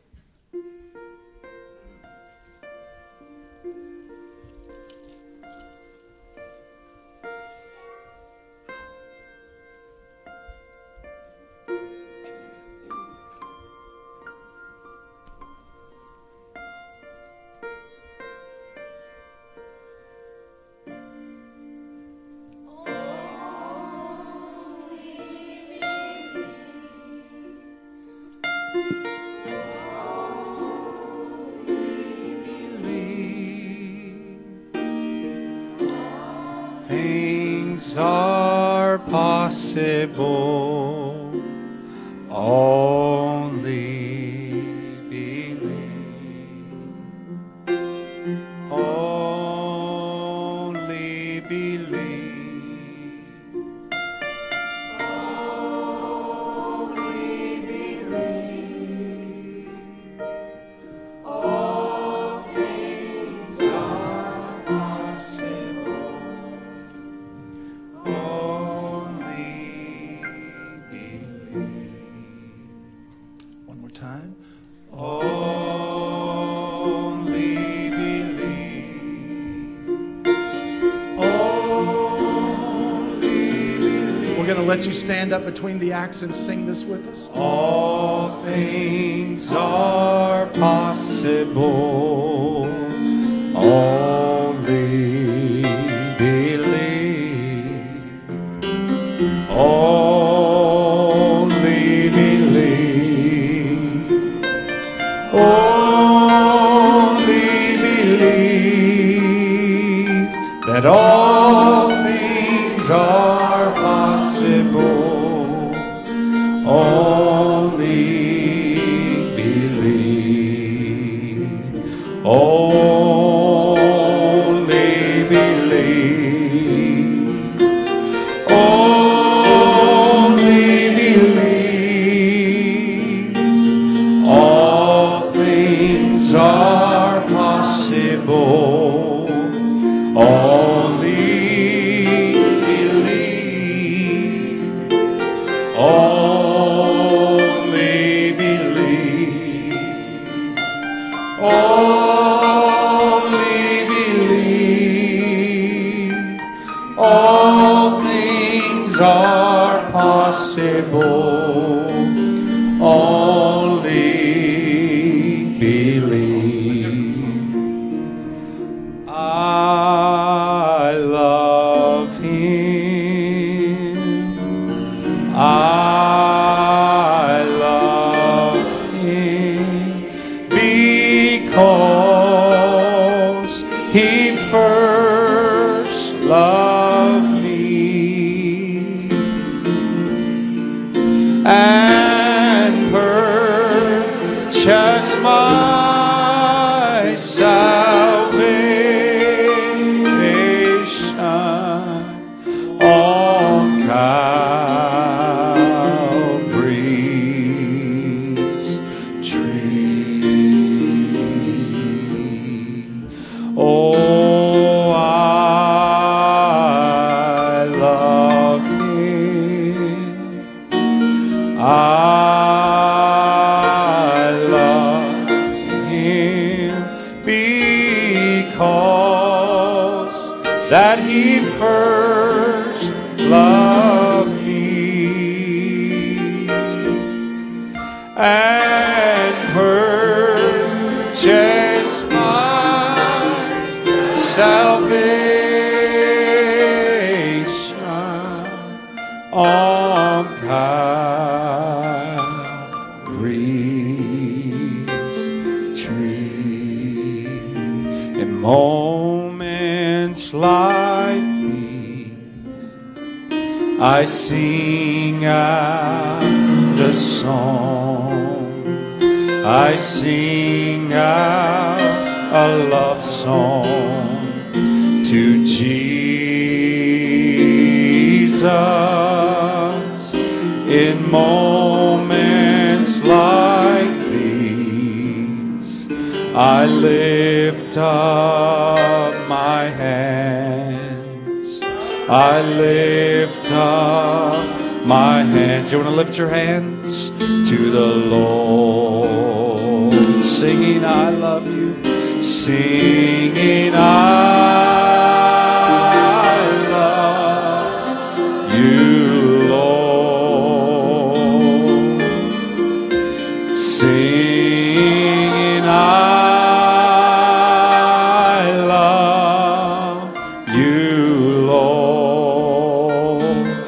Things are possible, only believe. Only believe. Only believe. let you stand up between the acts and sing this with us. All things are possible. Only believe. Only believe. Only believe that all things are possible. Only believe. Only believe. Only believe. All things are possible. Only believe. Only believe. Only believe. All things are possible. Only believe. I love Him. I love Him because He first loved me and purchased my salvation on Calvary's tree. Oh, I love Him. I love Him because that He first loved me and purchased my salvation on Calvary's tree. In moments like these, I sing out the song. I sing out a love song to Jesus. In moments like these, I lift up my hands. I lift up my hands. You want to lift your hands to the Lord, singing I love you, singing I love you, Lord, singing I love you, Lord,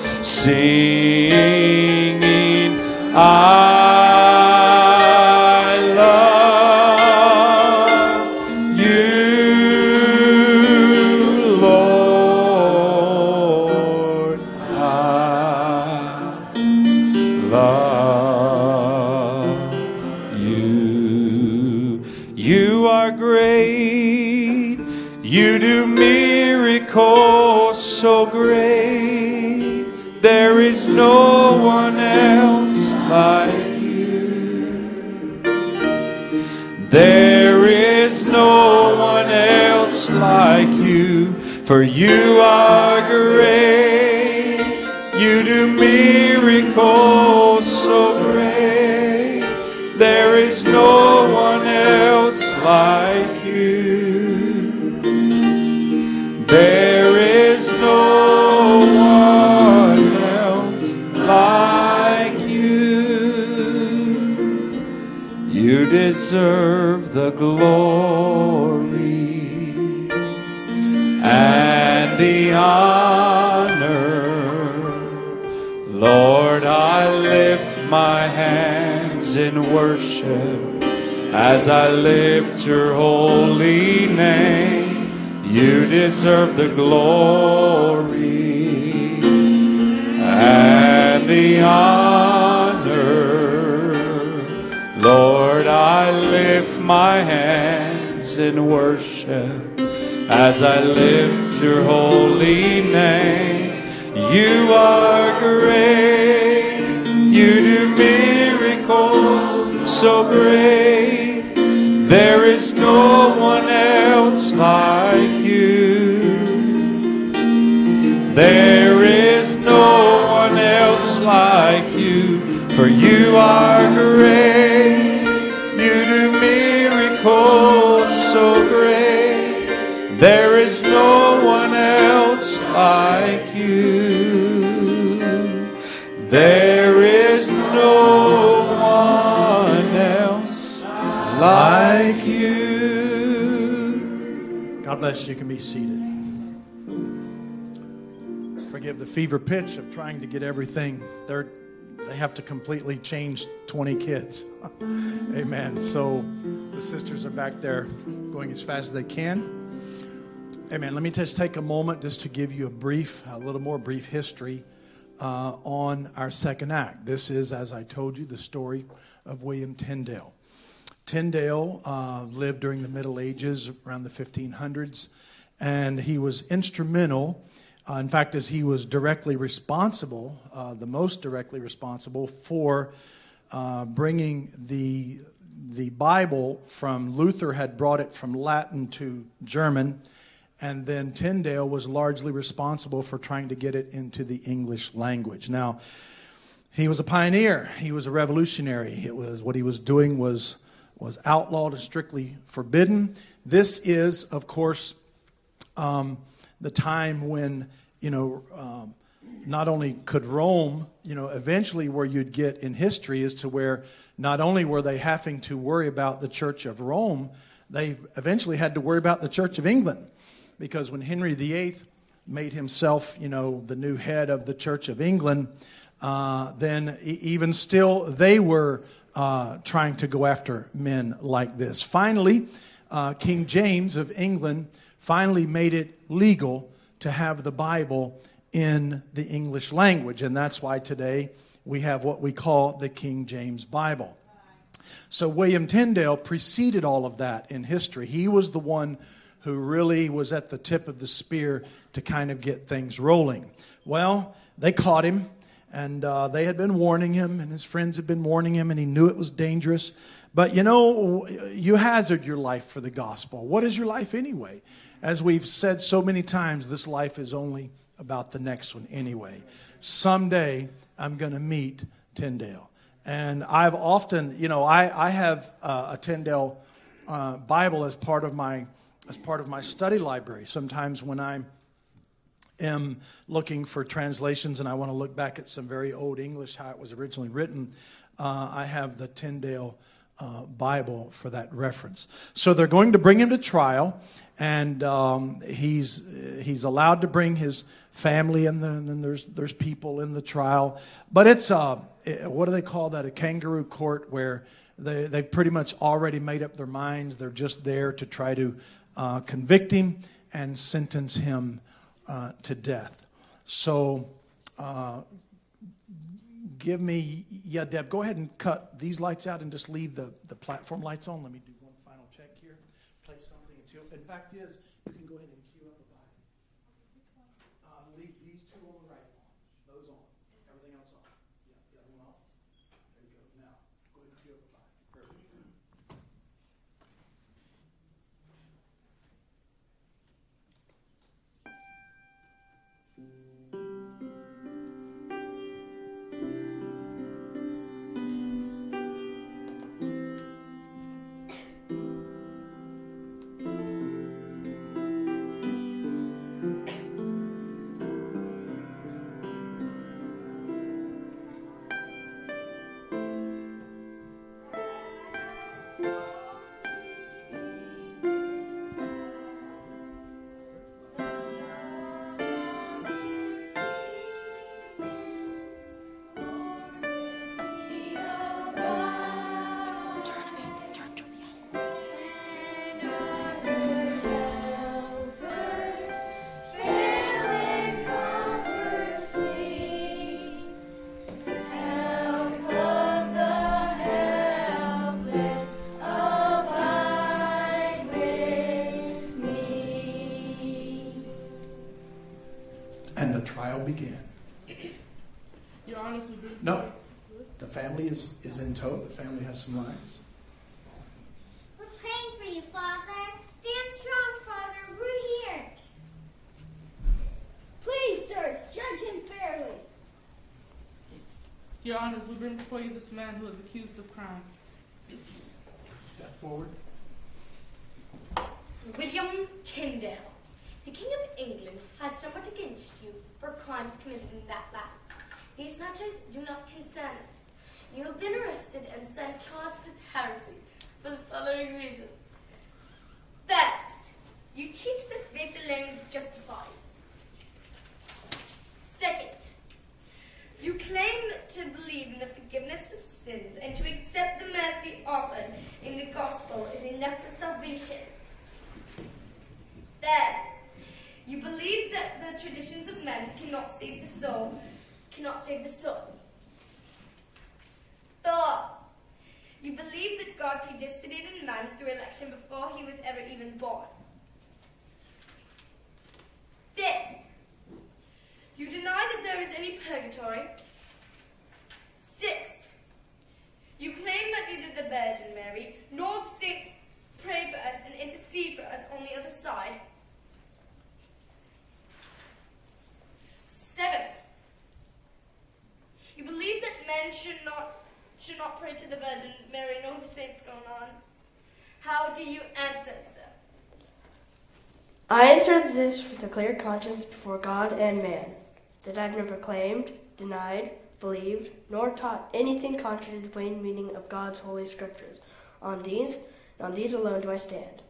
singing I love you, Lord, I love you. You are great, you do miracles so great. There is no one else like you. There is no one else like you. For you are great. You do miracles so great. There is no one else like you. There is no one else deserve the glory and the honor. Lord, I lift my hands in worship as I lift your holy name. You deserve the glory and the honor. Lord, I lift my hands in worship as I lift your holy name. You are great, you do miracles so great. There is no one else like you. There is no one else like you, for you are great, you do miracles so great. There is no one else like you. There is no one else like you. God bless you. You can be seated. Forgive the fever pitch of trying to get everything. They have to completely change 20 kids. Amen. So the sisters are back there going as fast as they can. Amen. Let me just take a moment just to give you a little more brief history on our second act. This is, as I told you, the story of William Tyndale. Tyndale lived during the Middle Ages, around the 1500s, and he was instrumental. In fact, as he was directly responsible, the most directly responsible for bringing the Bible from Luther had brought it from Latin to German. And then Tyndale was largely responsible for trying to get it into the English language. Now, he was a pioneer. He was a revolutionary. It was what he was doing was outlawed and strictly forbidden. This is, of course, the time when, not only could Rome, eventually where you'd get in history is to where not only were they having to worry about the Church of Rome, they eventually had to worry about the Church of England. Because when Henry VIII made himself, the new head of the Church of England, then even still they were trying to go after men like this. Finally, King James of England finally made it legal to have the Bible in the English language. And that's why today we have what we call the King James Bible. So William Tyndale preceded all of that in history. He was the one who really was at the tip of the spear to kind of get things rolling. Well, they caught him, and they had been warning him, and his friends had been warning him, and he knew it was dangerous. But you hazard your life for the gospel. What is your life anyway? As we've said so many times, this life is only about the next one anyway. Someday, I'm going to meet Tyndale. And I've often, I have a Tyndale Bible as part of my study library. Sometimes when I am looking for translations and I want to look back at some very old English, how it was originally written, I have the Tyndale Bible for that reference. So they're going to bring him to trial, and he's allowed to bring his family, and then there's people in the trial. But it's what do they call that? A kangaroo court, where they pretty much already made up their minds. They're just there to try to convict him and sentence him to death. So Deb, go ahead and cut these lights out and just leave the platform lights on. Let me do one final check here. Play something until. In fact, you can go ahead and cue up a Bible. Leave these two on the right on. Those on. Everything else on. Yeah, the other one off. There you go. Now, go ahead and cue up a Bible. Perfect. begin. Your Honor, we do. No, the family is in tow. The family has some lines. We're praying for you, Father. Stand strong, Father. We're here. Please, sirs, judge him fairly. Your Honors, we bring before you this man who is accused of crimes. Step forward. William Tyndale, the King of England has somewhat against you for crimes committed in that land. These matters do not concern us. You have been arrested and stand charged with heresy for the following reasons. First, you teach that faith alone justifies. Second, you claim to believe in the forgiveness of sins and to accept the mercy offered in the gospel is enough for salvation. Third, you believe that the traditions of men cannot save the soul. Fourth, you believe that God predestinated man through election before he was ever even born. Fifth, you deny that there is any purgatory. Sixth, you claim that neither the Virgin Mary nor the saints pray for us and intercede for us on the other side. Seventh, you believe that men should not pray to the Virgin Mary nor the saints going on. How do you answer, sir? I answer this with a clear conscience before God and man, that I've never claimed, denied, believed, nor taught anything contrary to the plain meaning of God's holy scriptures. On these alone do I stand.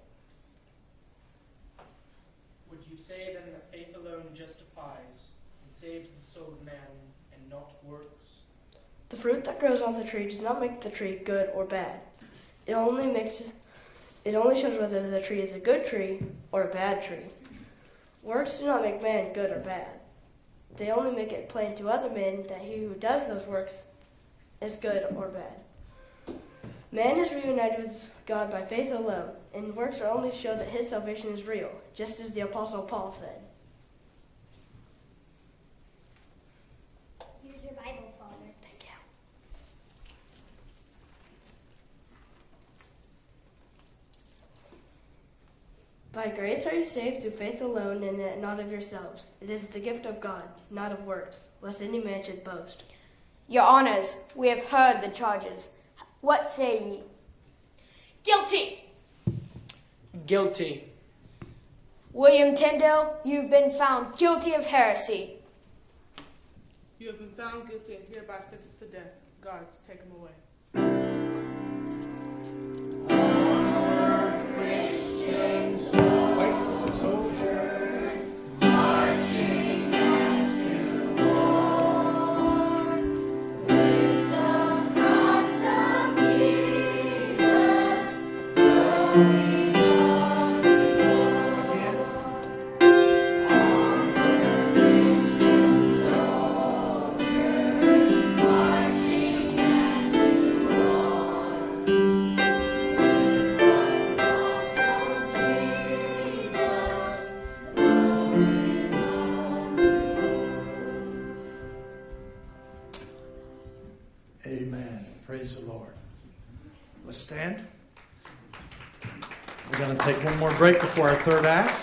Would you say then that faith alone justifies and saves the soul of man and not works? The fruit that grows on the tree does not make the tree good or bad. It only shows whether the tree is a good tree or a bad tree. Works do not make man good or bad. They only make it plain to other men that he who does those works is good or bad. Man is reunited with God by faith alone, and works are only to show that his salvation is real, just as the Apostle Paul said. Here's your Bible, Father. Thank you. By grace are you saved through faith alone, and that not of yourselves. It is the gift of God, not of works, lest any man should boast. Your Honors, we have heard the charges. What say ye? Guilty! Guilty. William Tyndale, you've been found guilty of heresy. You have been found guilty and hereby sentenced to death. Guards, take him away. Amen. Praise the Lord. Let's stand. We're going to take one more break before our third act.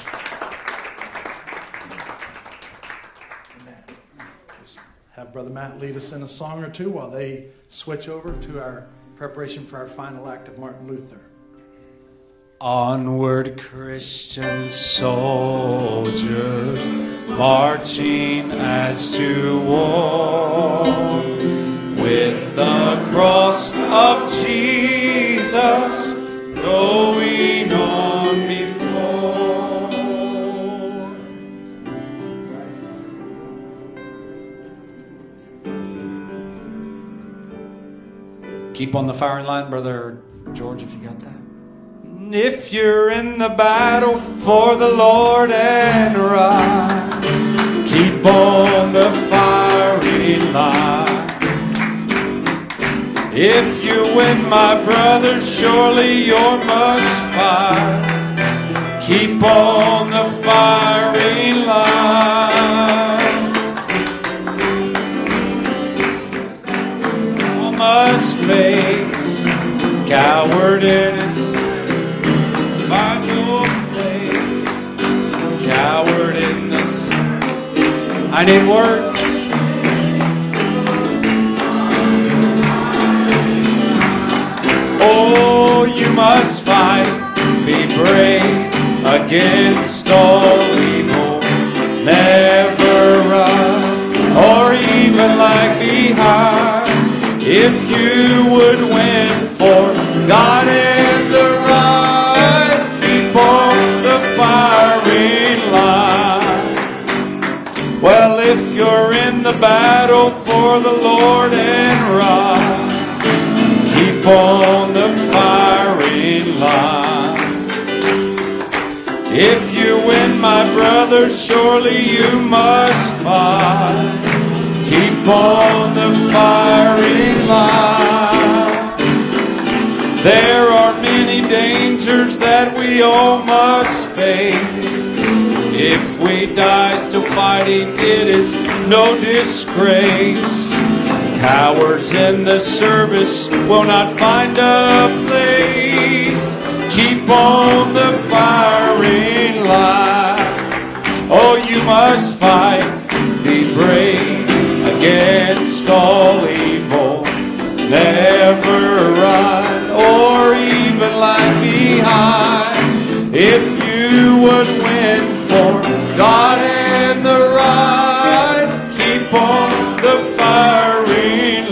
Amen. Let's have Brother Matt lead us in a song or two while they switch over to our preparation for our final act of Martin Luther. Onward, Christian soldiers, marching as to war, with the cross of Jesus going on before. Keep on the firing line, Brother George, if you got that. If you're in the battle for the Lord and right, keep on the firing line. If you win, my brother, surely you must fight. Keep on the firing line. must face cowardness. Find your place, cowardness. I need words. Oh, you must fight, be brave against all evil. Never run or even lag behind. If you would win for God in the right, keep on the firing line. Well, if you're in the battle for the Lord and right, keep on the firing line. If you win, my brother, surely you must fight. Keep on the firing line. There are many dangers that we all must face. If we die still fighting, it is no disgrace. Cowards in the service will not find a place. Keep on the firing line. Oh, you must fight, be brave against all evil. Never run or even lag behind. If you would win for God and the right, keep on the firing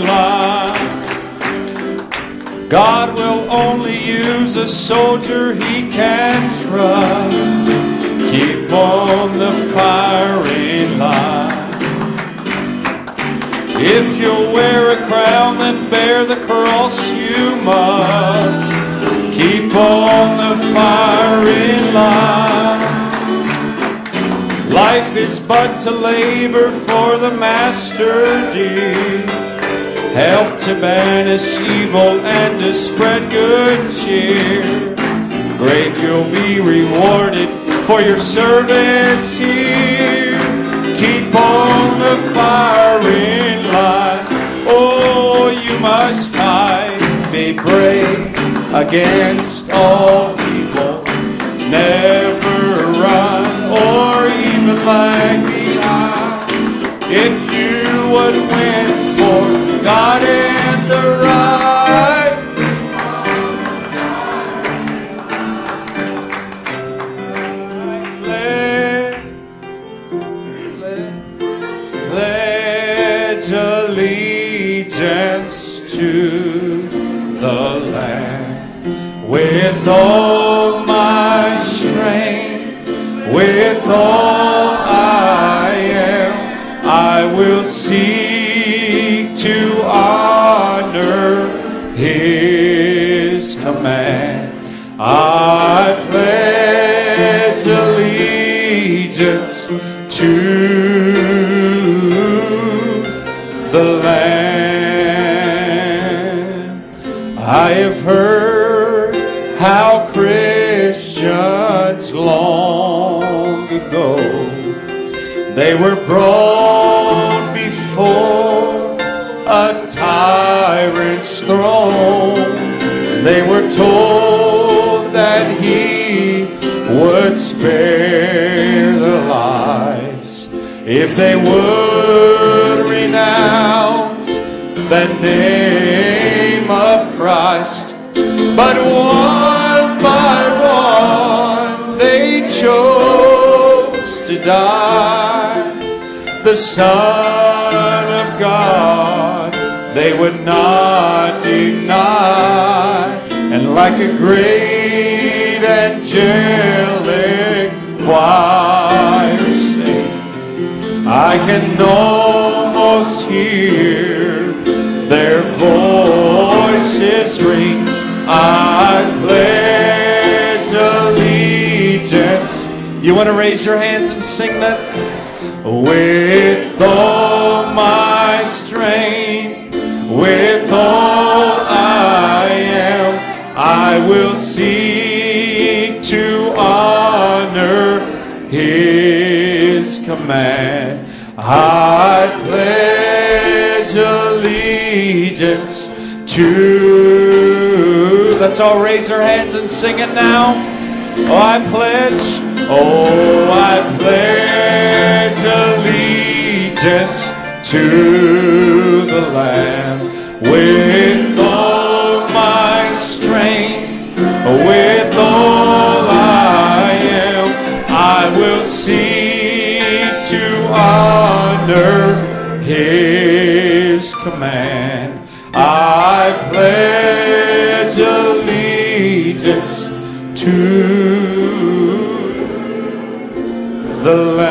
line. God will only use a soldier he can trust. Keep on the firing line. If you'll wear a crown, then bear the cross you must. Keep on the firing line. Life is but to labor for the master dear. Help to banish evil and to spread good cheer. Great you'll be rewarded for your service here. Keep on the firing line. Oh, you must fight, be brave against all evil. Never run or even lag behind. If you would win for God and the right, pledge allegiance to the land with all my strength, with all I am. I will seek to honor His command. I pledge allegiance to the land. I have heard how Christians long ago, they were brought before a tyrant's throne. They were told that he would spare their lives if they would renounce the name of Christ. But one by one they chose to die. The Son of God they would not deny. And like a great angelic choir sing, I can almost hear their voices ring. I pledge allegiance. You want to raise your hands and sing that? With all my strength, with all I am, I will seek to honor His command. I pledge allegiance allegiance to. Let's all raise our hands and sing it now. Oh, I pledge allegiance to the Lamb with all my strength, with all I am. I will seek to honor His command. I pledge allegiance to the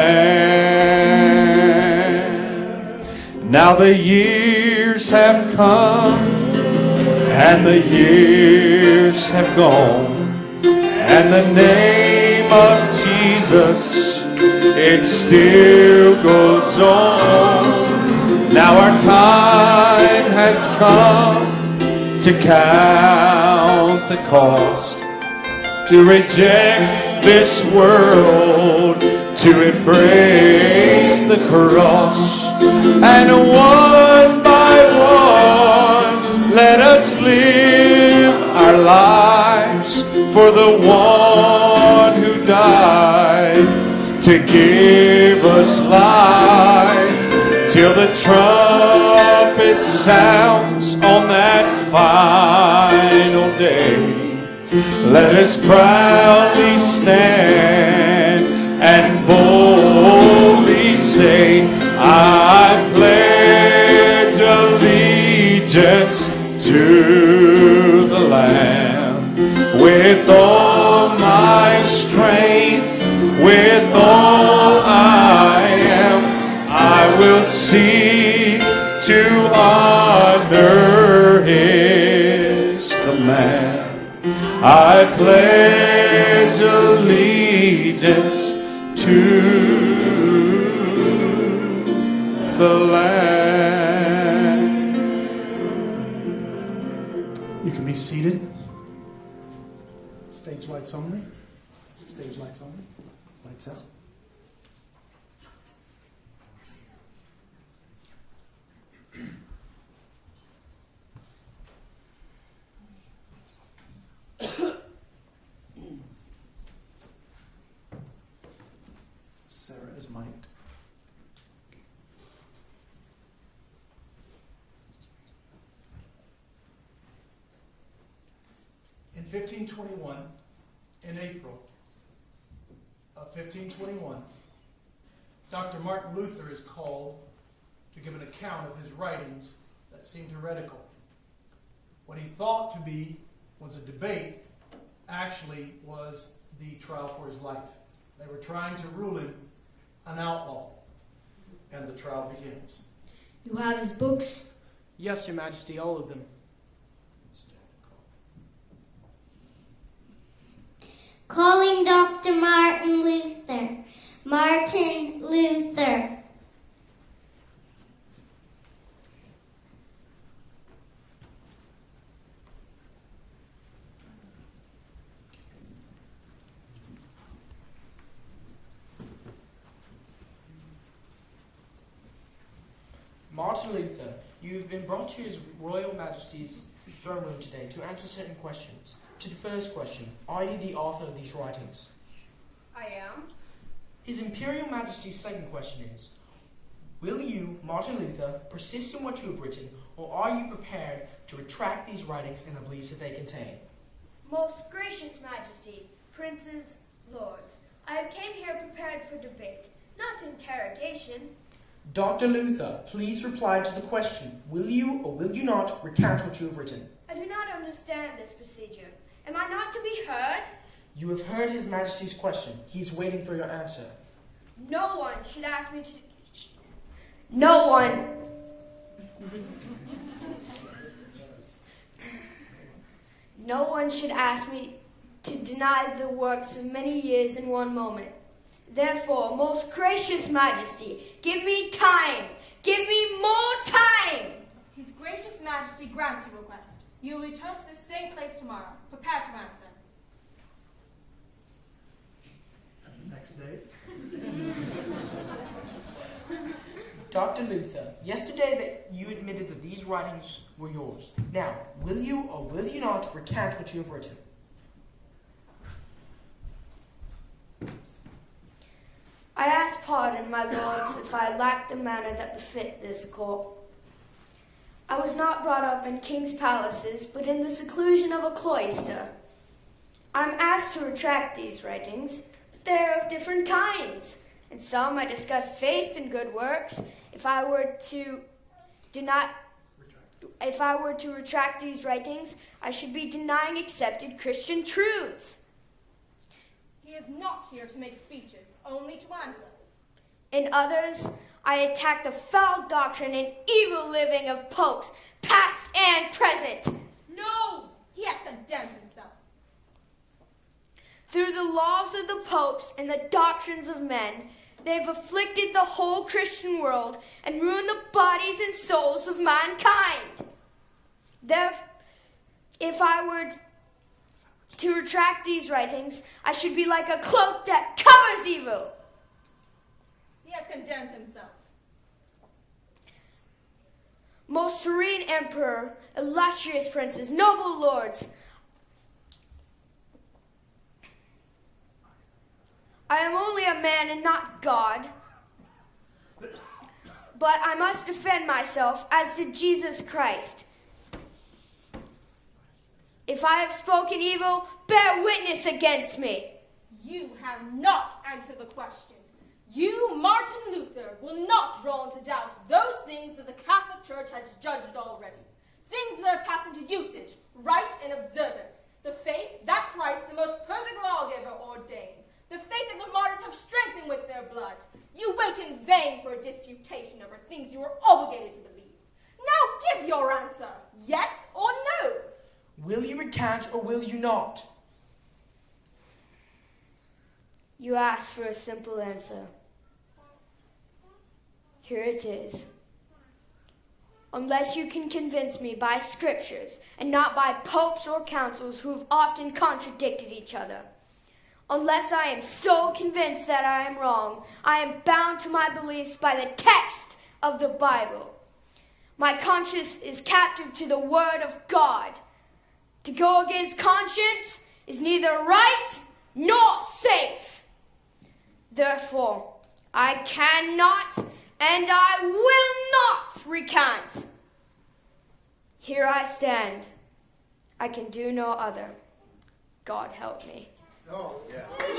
Lamb. Now the years have come and the years have gone, and the name of Jesus, it still goes on. Now our time has come to count the cost, to reject this world, to embrace the cross, and one by one let us live our lives for the one who died to give us life till the trumpet sounds on that final day. Let us proudly stand and boldly say, I pledge allegiance to the Lamb with all my strength, with all I am. I will seek to honor His command. I pledge allegiance to the Lamb. You can be seated. Stage lights only. Stage lights only. Lights out. Sarah is mic'd. In 1521, in April of 1521, Dr. Martin Luther is called to give an account of his writings that seemed heretical. What he thought to be was a debate actually was the trial for his life. They were trying to rule him an outlaw, and the trial begins. You have his books? Yes, Your Majesty, all of them. Calling Dr. Martin Luther. Martin Luther. Martin Luther, you have been brought to His Royal Majesty's throne room today to answer certain questions. To the first question, are you the author of these writings? I am. His Imperial Majesty's second question is, will you, Martin Luther, persist in what you have written, or are you prepared to retract these writings and the beliefs that they contain? Most gracious Majesty, princes, lords, I came here prepared for debate, not interrogation. Dr. Luther, please reply to the question, will you or will you not recant what you have written? I do not understand this procedure. Am I not to be heard? You have heard His Majesty's question. He is waiting for your answer. No one should ask me to... No one... No one should ask me to deny the works of many years in one moment. Therefore, most gracious Majesty, give me time. Give me more time. His gracious Majesty grants your request. You will return to the same place tomorrow. Prepare to answer. And the next day. Dr. Luther, yesterday that you admitted that these writings were yours. Now, will you or will you not recant what you have written? I ask pardon, my lords, if I lack the manner that befit this court. I was not brought up in king's palaces, but in the seclusion of a cloister. I am asked to retract these writings, but they are of different kinds. In some I discuss faith and good works. If I were to retract these writings, I should be denying accepted Christian truths. He is not here to make speeches, only to answer. In others, I attack the foul doctrine and evil living of popes, past and present. No, he has condemned himself. Through the laws of the popes and the doctrines of men, they have afflicted the whole Christian world and ruined the bodies and souls of mankind. Therefore, if I were to retract these writings, I should be like a cloak that covers evil. He has condemned himself. Most serene emperor, illustrious princes, noble lords, I am only a man and not God, but I must defend myself as did Jesus Christ. If I have spoken evil, bear witness against me. You have not answered the question. You, Martin Luther, will not draw into doubt those things that the Catholic Church has judged already. Things that are passed into usage, rite, and observance. The faith that Christ, the most perfect lawgiver, ordained. The faith that the martyrs have strengthened with their blood. You wait in vain for a disputation over things you are obligated to believe. Now give your answer, yes or no. Will you recant or will you not? You asked for a simple answer. Here it is. Unless you can convince me by scriptures and not by popes or councils who have often contradicted each other. Unless I am so convinced that I am wrong, I am bound to my beliefs by the text of the Bible. My conscience is captive to the word of God. To go against conscience is neither right nor safe. Therefore, I cannot and I will not recant. Here I stand. I can do no other. God help me. Oh, yeah.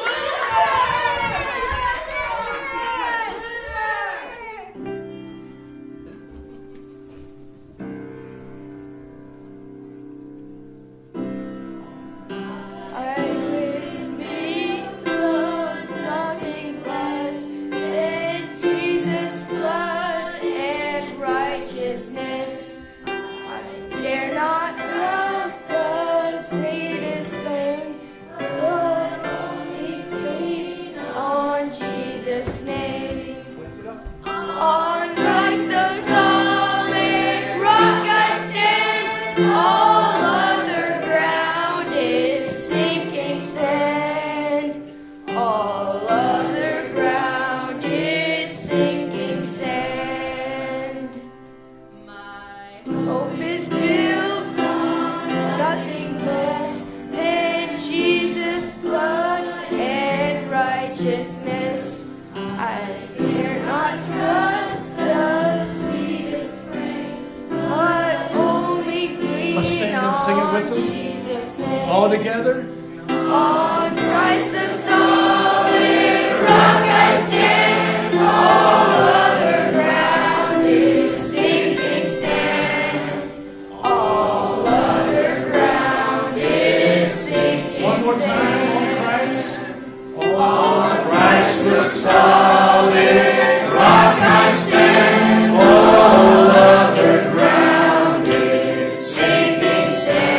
All together. On Christ the solid rock I stand. All other ground is sinking sand. All other ground is sinking sand. One more time. On Christ. On Christ the solid rock I stand. All other ground is sinking sand.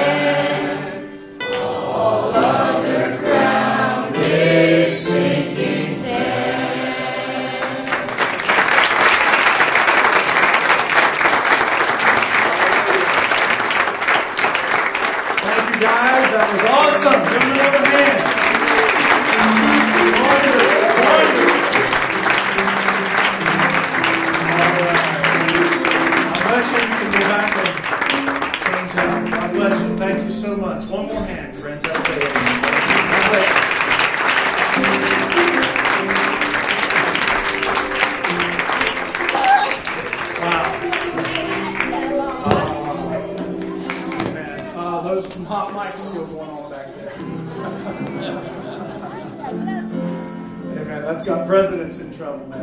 That was awesome. Give them another hand. Wonderful. Wonderful. All right. back and change out. God bless you. Thank you so much. One more hand, friends. That's it. God bless you. Those some hot mics still going on back there. Amen. That's got presidents in trouble, man.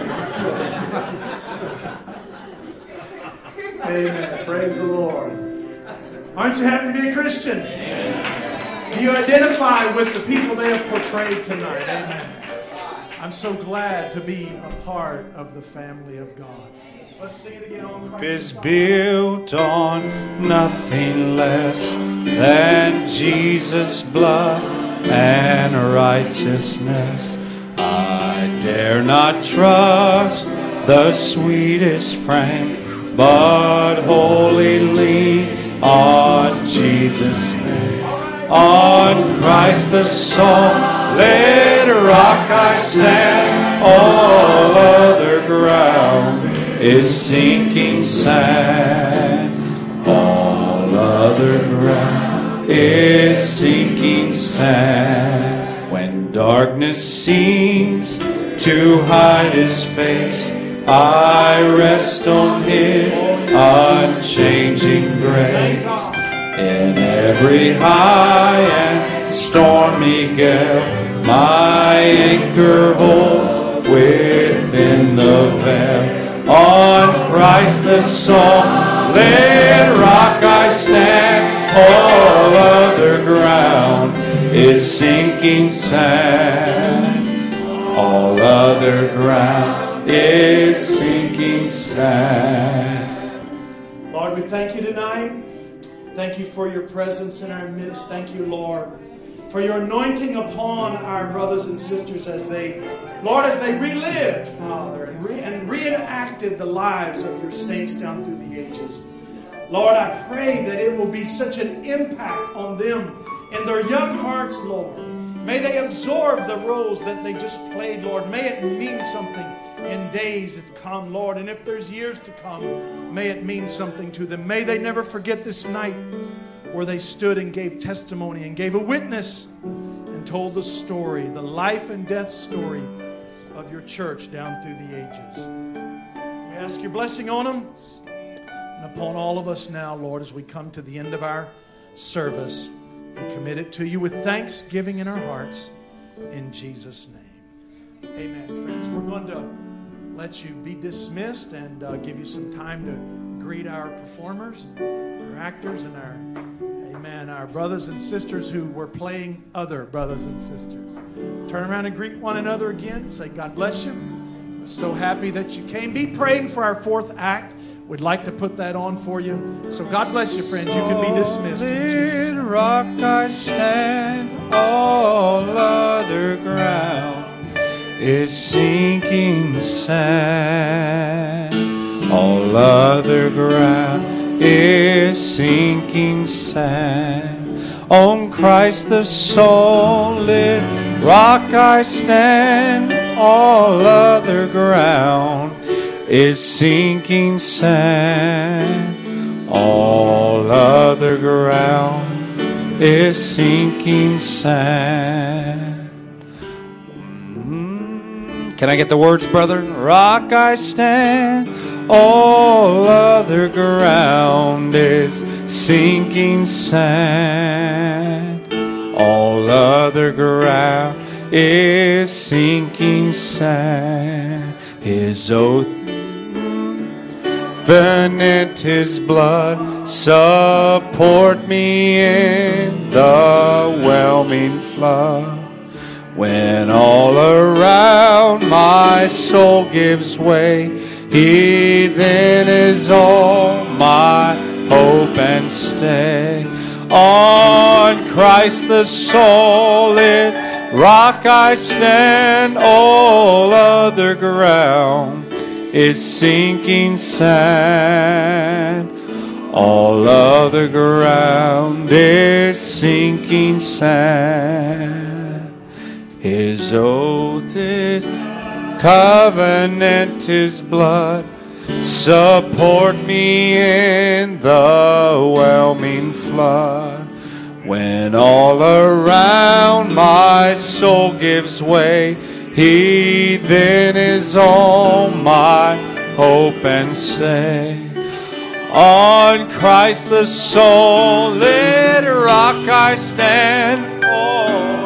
Amen. Praise the Lord. Aren't you happy to be a Christian? Do you identify with the people they have portrayed tonight? Amen. I'm so glad to be a part of the family of God. Let's sing it again on Christ. Is built on nothing less than Jesus' blood and righteousness. I dare not trust the sweetest frame, but wholly lean on Jesus' name. On Christ the solid rock I stand, all other ground is sinking sand. All other ground is sinking sand. When darkness seems to hide His face, I rest on His unchanging grace. In every high and stormy gale, my anchor holds within the veil. On Christ the solid rock I stand, all other ground is sinking sand. All other ground is sinking sand. Lord, we thank you tonight. Thank you for your presence in our midst. Thank you, Lord, for your anointing upon our brothers and sisters as they, Lord, as they relived, Father, and reenacted the lives of your saints down through the ages. Lord, I pray that it will be such an impact on them in their young hearts, Lord. May they absorb the roles that they just played, Lord. May it mean something in days to come, Lord. And if there's years to come, may it mean something to them. May they never forget this night where they stood and gave testimony and gave a witness and told the story, the life and death story of your church down through the ages. We ask your blessing on them and upon all of us now, Lord, as we come to the end of our service. We commit it to you with thanksgiving in our hearts in Jesus' name. Amen. Friends, we're going to let you be dismissed and give you some time to greet our performers, our actors, and our brothers and sisters who were playing other brothers and sisters. Turn around and greet one another again. Say, God bless you. We're so happy that you came. Be praying for our fourth act. We'd like to put that on for you. So God bless you, friends. You can be dismissed in Jesus' name. Rock I stand, all other ground is sinking sand. All other ground is sinking sand. On Christ the solid rock I stand, all other ground is sinking sand. All other ground is sinking sand. Can I get the words, brother? Rock I stand, all other ground is sinking sand. All other ground is sinking sand. His oath covenant, His blood support me in the whelming flood. When all around my soul gives way, He then is all my hope and stay. On Christ the solid rock I stand, all other ground is sinking sand. All other ground is sinking sand. His oath is covenant, His blood Support me in the whelming flood. When all around my soul gives way, He then is all my hope and say. On Christ the solid rock I stand. Oh.